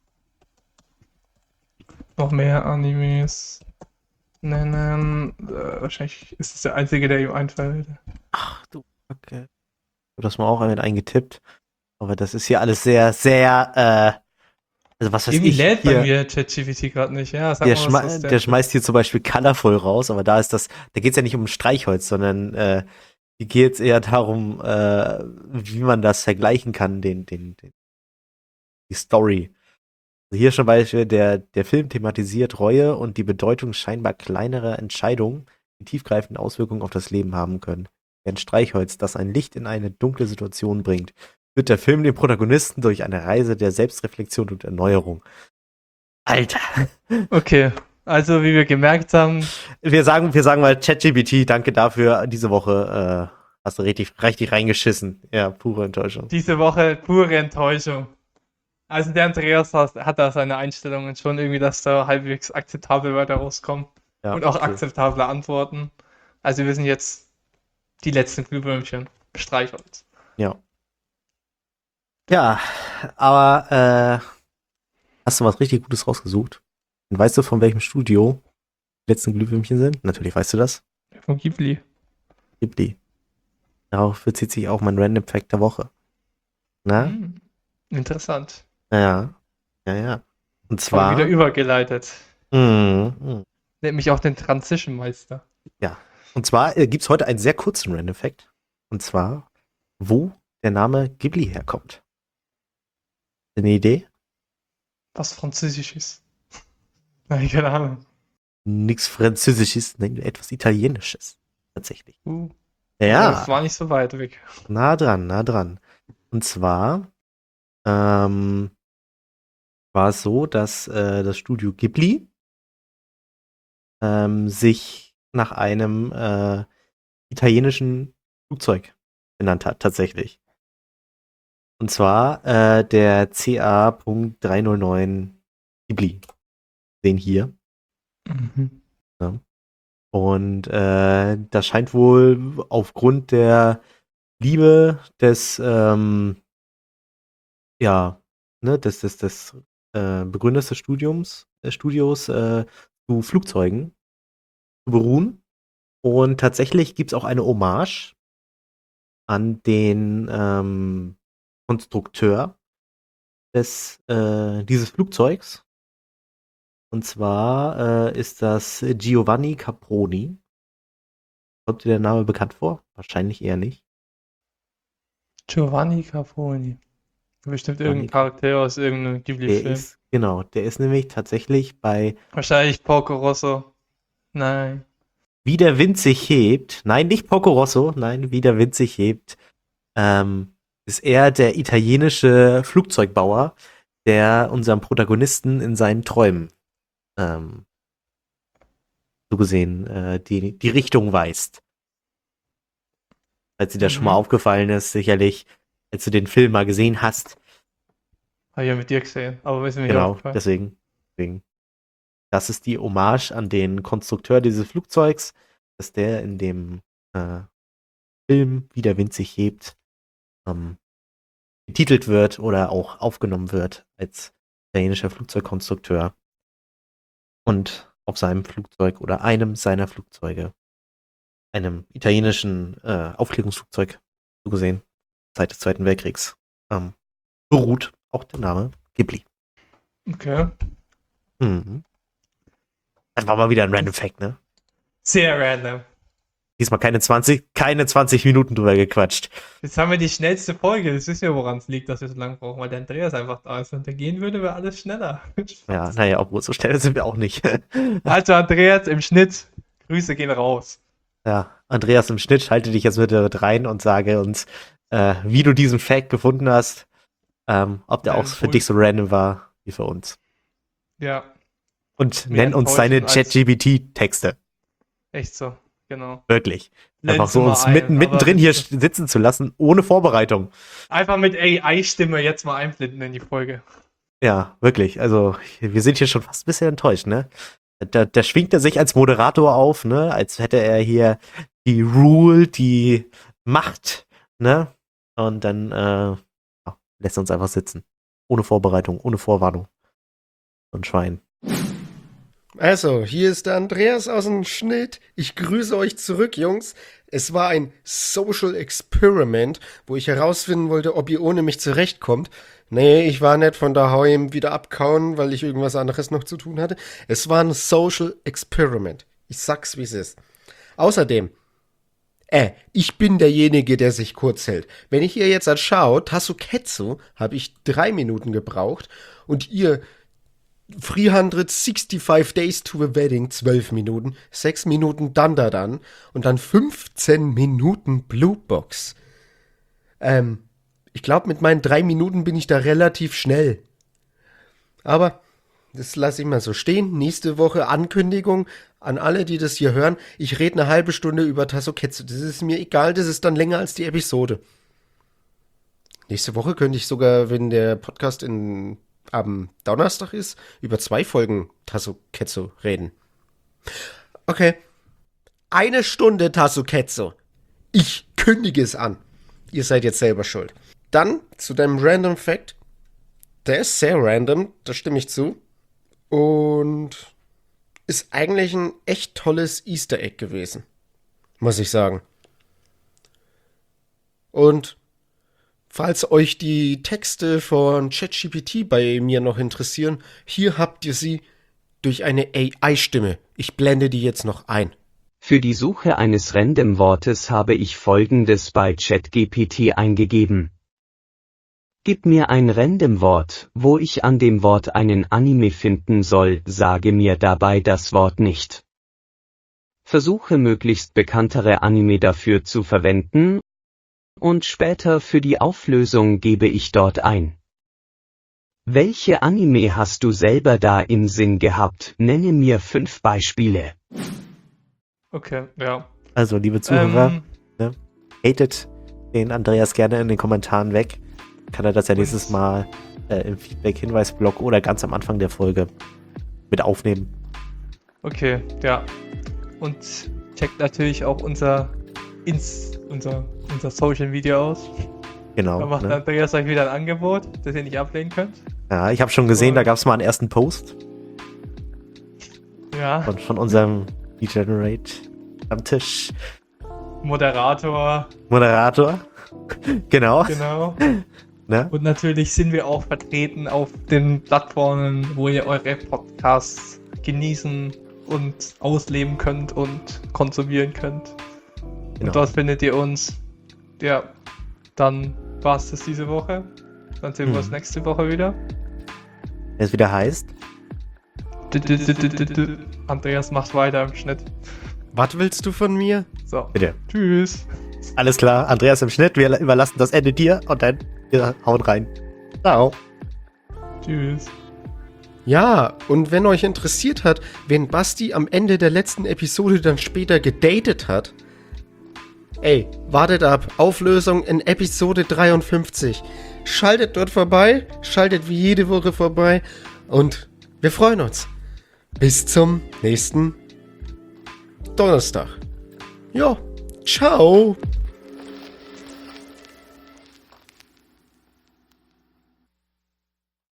Noch mehr Animes nennen? Äh, wahrscheinlich ist es der einzige, der ihm einfällt. Ach du, okay. Ich habe das mal auch mit eingetippt. Aber das ist hier alles sehr, sehr, äh, also was weiß Irgendwie ich, lädt bei hier, mir ChatGPT gerade nicht. Ja, sag der, mal, was schmei das der denn? schmeißt hier zum Beispiel Colorful raus, aber da ist das, da geht es ja nicht um Streichholz, sondern äh, hier geht es eher darum, äh, wie man das vergleichen kann, den, den, den, die Story. Also hier zum Beispiel, der, der Film thematisiert Reue und die Bedeutung scheinbar kleinerer Entscheidungen, die tiefgreifende Auswirkungen auf das Leben haben können. Wie ein Streichholz, das ein Licht in eine dunkle Situation bringt, führt der Film den Protagonisten durch eine Reise der Selbstreflexion und Erneuerung. Alter. Okay, also wie wir gemerkt haben, Wir sagen, wir sagen mal ChatGPT, danke dafür. Diese Woche äh, hast du richtig, richtig reingeschissen. Ja, pure Enttäuschung. diese Woche pure Enttäuschung. Also der Andreas hat, hat da seine Einstellungen schon irgendwie, dass da halbwegs akzeptable Wörter rauskommen Ja, und auch okay. akzeptable Antworten. Also wir sind jetzt die letzten Glühwürmchen. Streichholz. Ja. Ja, aber äh, hast du was richtig Gutes rausgesucht? Und weißt du, von welchem Studio die letzten Glühwürmchen sind? Natürlich weißt du das. Von Ghibli. Ghibli. Darauf bezieht sich auch mein Random Fact der Woche. Na? Hm, interessant. Ja. Ja, ja. Und Voll zwar. wieder übergeleitet. Mhm, mhm. Nennt mich auch den Transition Meister. Ja. Und zwar äh, gibt es heute einen sehr kurzen Random Fact. Und zwar, wo der Name Ghibli herkommt. Eine Idee? Was Französisch ist. Nein, keine Ahnung. Nichts Französisches, nein, etwas Italienisches. Tatsächlich. Uh, Ja, Das war nicht so weit weg. nah dran, nah dran. Und zwar ähm, war es so, dass äh, das Studio Ghibli ähm, sich nach einem äh, italienischen Flugzeug benannt hat, tatsächlich. Und zwar äh, der C A drei null neun Ghibli. Den hier. Mhm. Und äh, das scheint wohl aufgrund der Liebe des, ähm, ja, ne, des, des, des äh, Begründers des Studiums, des Studios äh, zu Flugzeugen zu beruhen. Und tatsächlich gibt es auch eine Hommage an den ähm, Konstrukteur des, äh, dieses Flugzeugs. Und zwar äh, ist das Giovanni Caproni. Kommt dir der Name bekannt vor? Wahrscheinlich eher nicht. Giovanni Caproni. Bestimmt irgendein Giovanni- Charakter aus irgendeinem Der Ghibli-Film. ist, genau, der ist nämlich tatsächlich bei Wahrscheinlich Porco Rosso. Nein. Wie der Wind sich hebt. Nein, nicht Porco Rosso. Nein, Wie der Wind sich hebt. Ähm, ist er der italienische Flugzeugbauer, der unserem Protagonisten in seinen Träumen ähm, so gesehen äh, die, die Richtung weist. Falls dir das schon mal Mhm. aufgefallen ist, sicherlich, als du den Film mal gesehen hast. Habe ich ja mit dir gesehen, aber ist mir nicht Genau, aufgefallen. deswegen, deswegen. Das ist die Hommage an den Konstrukteur dieses Flugzeugs, dass der in dem äh, Film Wie der Wind sich hebt ähm, betitelt wird oder auch aufgenommen wird als italienischer Flugzeugkonstrukteur. Und auf seinem Flugzeug oder einem seiner Flugzeuge, einem italienischen äh, Aufklärungsflugzeug, so gesehen, Zeit des Zweiten Weltkriegs, ähm, beruht auch der Name Ghibli. Okay. Mhm. Das war mal wieder ein Random Fact, ne? Sehr random. Diesmal keine zwanzig, keine zwanzig Minuten drüber gequatscht. Jetzt haben wir die schnellste Folge. Das wissen wir, woran es liegt, dass wir so lange brauchen, weil der Andreas einfach da ist. Wenn der gehen würde, wäre alles schneller. Ja, naja, obwohl so schnell sind wir auch nicht. Also Andreas, im Schnitt, Grüße gehen raus. Ja, Andreas im Schnitt, schalte dich jetzt bitte mit rein und sage uns, äh, wie du diesen Fact gefunden hast, ähm, ob der Ja, auch für cool. dich so random war wie für uns. Ja, Und Mehr nenn uns deine enttäuschend als- ChatGPT-Texte. echt so. Genau. Wirklich. Blenden Einfach so Sie mal uns ein, mitten, aber mittendrin hier bitte. sitzen zu lassen, ohne Vorbereitung. Einfach mit A I-Stimme jetzt mal einblenden in die Folge. Ja, wirklich. Also, wir sind hier schon fast ein bisschen enttäuscht, ne? Da, da schwingt er sich als Moderator auf, ne? Als hätte er hier die Rule, die Macht, ne? Und dann äh, ja, lässt er uns einfach sitzen. Ohne Vorbereitung, ohne Vorwarnung. So ein Schwein. Also, hier ist der Andreas aus dem Schnitt. Ich grüße euch zurück, Jungs. Es war ein Social Experiment, wo ich herausfinden wollte, ob ihr ohne mich zurechtkommt. Nee, ich war nicht von daheim wieder abkauen, weil ich irgendwas anderes noch zu tun hatte. Es war ein Social Experiment. Ich sag's, wie es ist. Außerdem, äh, ich bin derjenige, der sich kurz hält. Wenn ich hier jetzt anschaue, Tasuketsu, habe ich drei Minuten gebraucht und ihr dreihundertfünfundsechzig Days to the Wedding, zwölf Minuten, sechs Minuten Dandadan und dann fünfzehn Minuten Blue Box. Ähm, ich glaube, mit meinen drei Minuten bin ich da relativ schnell. Aber das lasse ich mal so stehen. Nächste Woche Ankündigung an alle, die das hier hören. Ich rede eine halbe Stunde über Tasuketsu. Das ist mir egal, das ist dann länger als die Episode. Nächste Woche könnte ich sogar, wenn der Podcast in am Donnerstag ist, über zwei Folgen Tasuketsu reden. Okay. Eine Stunde Tasuketsu. Ich kündige es an. Ihr seid jetzt selber schuld. Dann zu deinem Random Fact. Der ist sehr random, da stimme ich zu. Und ist eigentlich ein echt tolles Easter Egg gewesen. Muss ich sagen. Und falls euch die Texte von ChatGPT bei mir noch interessieren, hier habt ihr sie durch eine A I-Stimme. Ich blende die jetzt noch ein. Für die Suche eines Random-Wortes habe ich Folgendes bei ChatGPT eingegeben. Gib mir ein Random-Wort, wo ich an dem Wort einen Anime finden soll, sage mir dabei das Wort nicht. Versuche möglichst bekanntere Anime dafür zu verwenden, und später für die Auflösung gebe ich dort ein. Welche Anime hast du selber da im Sinn gehabt? Nenne mir fünf Beispiele. Okay, ja. Also, liebe Zuhörer, Ähm, hatet den Andreas gerne in den Kommentaren weg. Kann er das ja nächstes Mal äh, im Feedback-Hinweis-Blog oder ganz am Anfang der Folge mit aufnehmen. okay, ja. Und checkt natürlich auch unser Ins unser, unser Social Media aus. Genau. Da macht Ne? Andreas euch wieder ein Angebot, das ihr nicht ablehnen könnt. Ja, ich habe schon gesehen, da gab es mal einen ersten Post Ja, von, von unserem Degenerate am Tisch. Moderator, Moderator. Genau. genau. Ne? Und natürlich sind wir auch vertreten auf den Plattformen, wo ihr eure Podcasts genießen und ausleben könnt und konsumieren könnt. Genau. Und dort findet ihr uns. Ja, dann war es das diese Woche. Dann sehen wir uns Mhm. nächste Woche wieder. Wenn es wieder heißt. D- d- d- d- d- d- Andreas macht weiter im Schnitt. Was willst du von mir? So, Bitte. tschüss. Alles klar, Andreas im Schnitt, wir überlassen das Ende dir und dann wir hauen rein. Ciao. Tschüss. Ja, und wenn euch interessiert hat, wen Basti am Ende der letzten Episode dann später gedatet hat, ey, wartet ab. Auflösung in Episode dreiundfünfzig. Schaltet dort vorbei, schaltet wie jede Woche vorbei und wir freuen uns. Bis zum nächsten Donnerstag. Ja, ciao.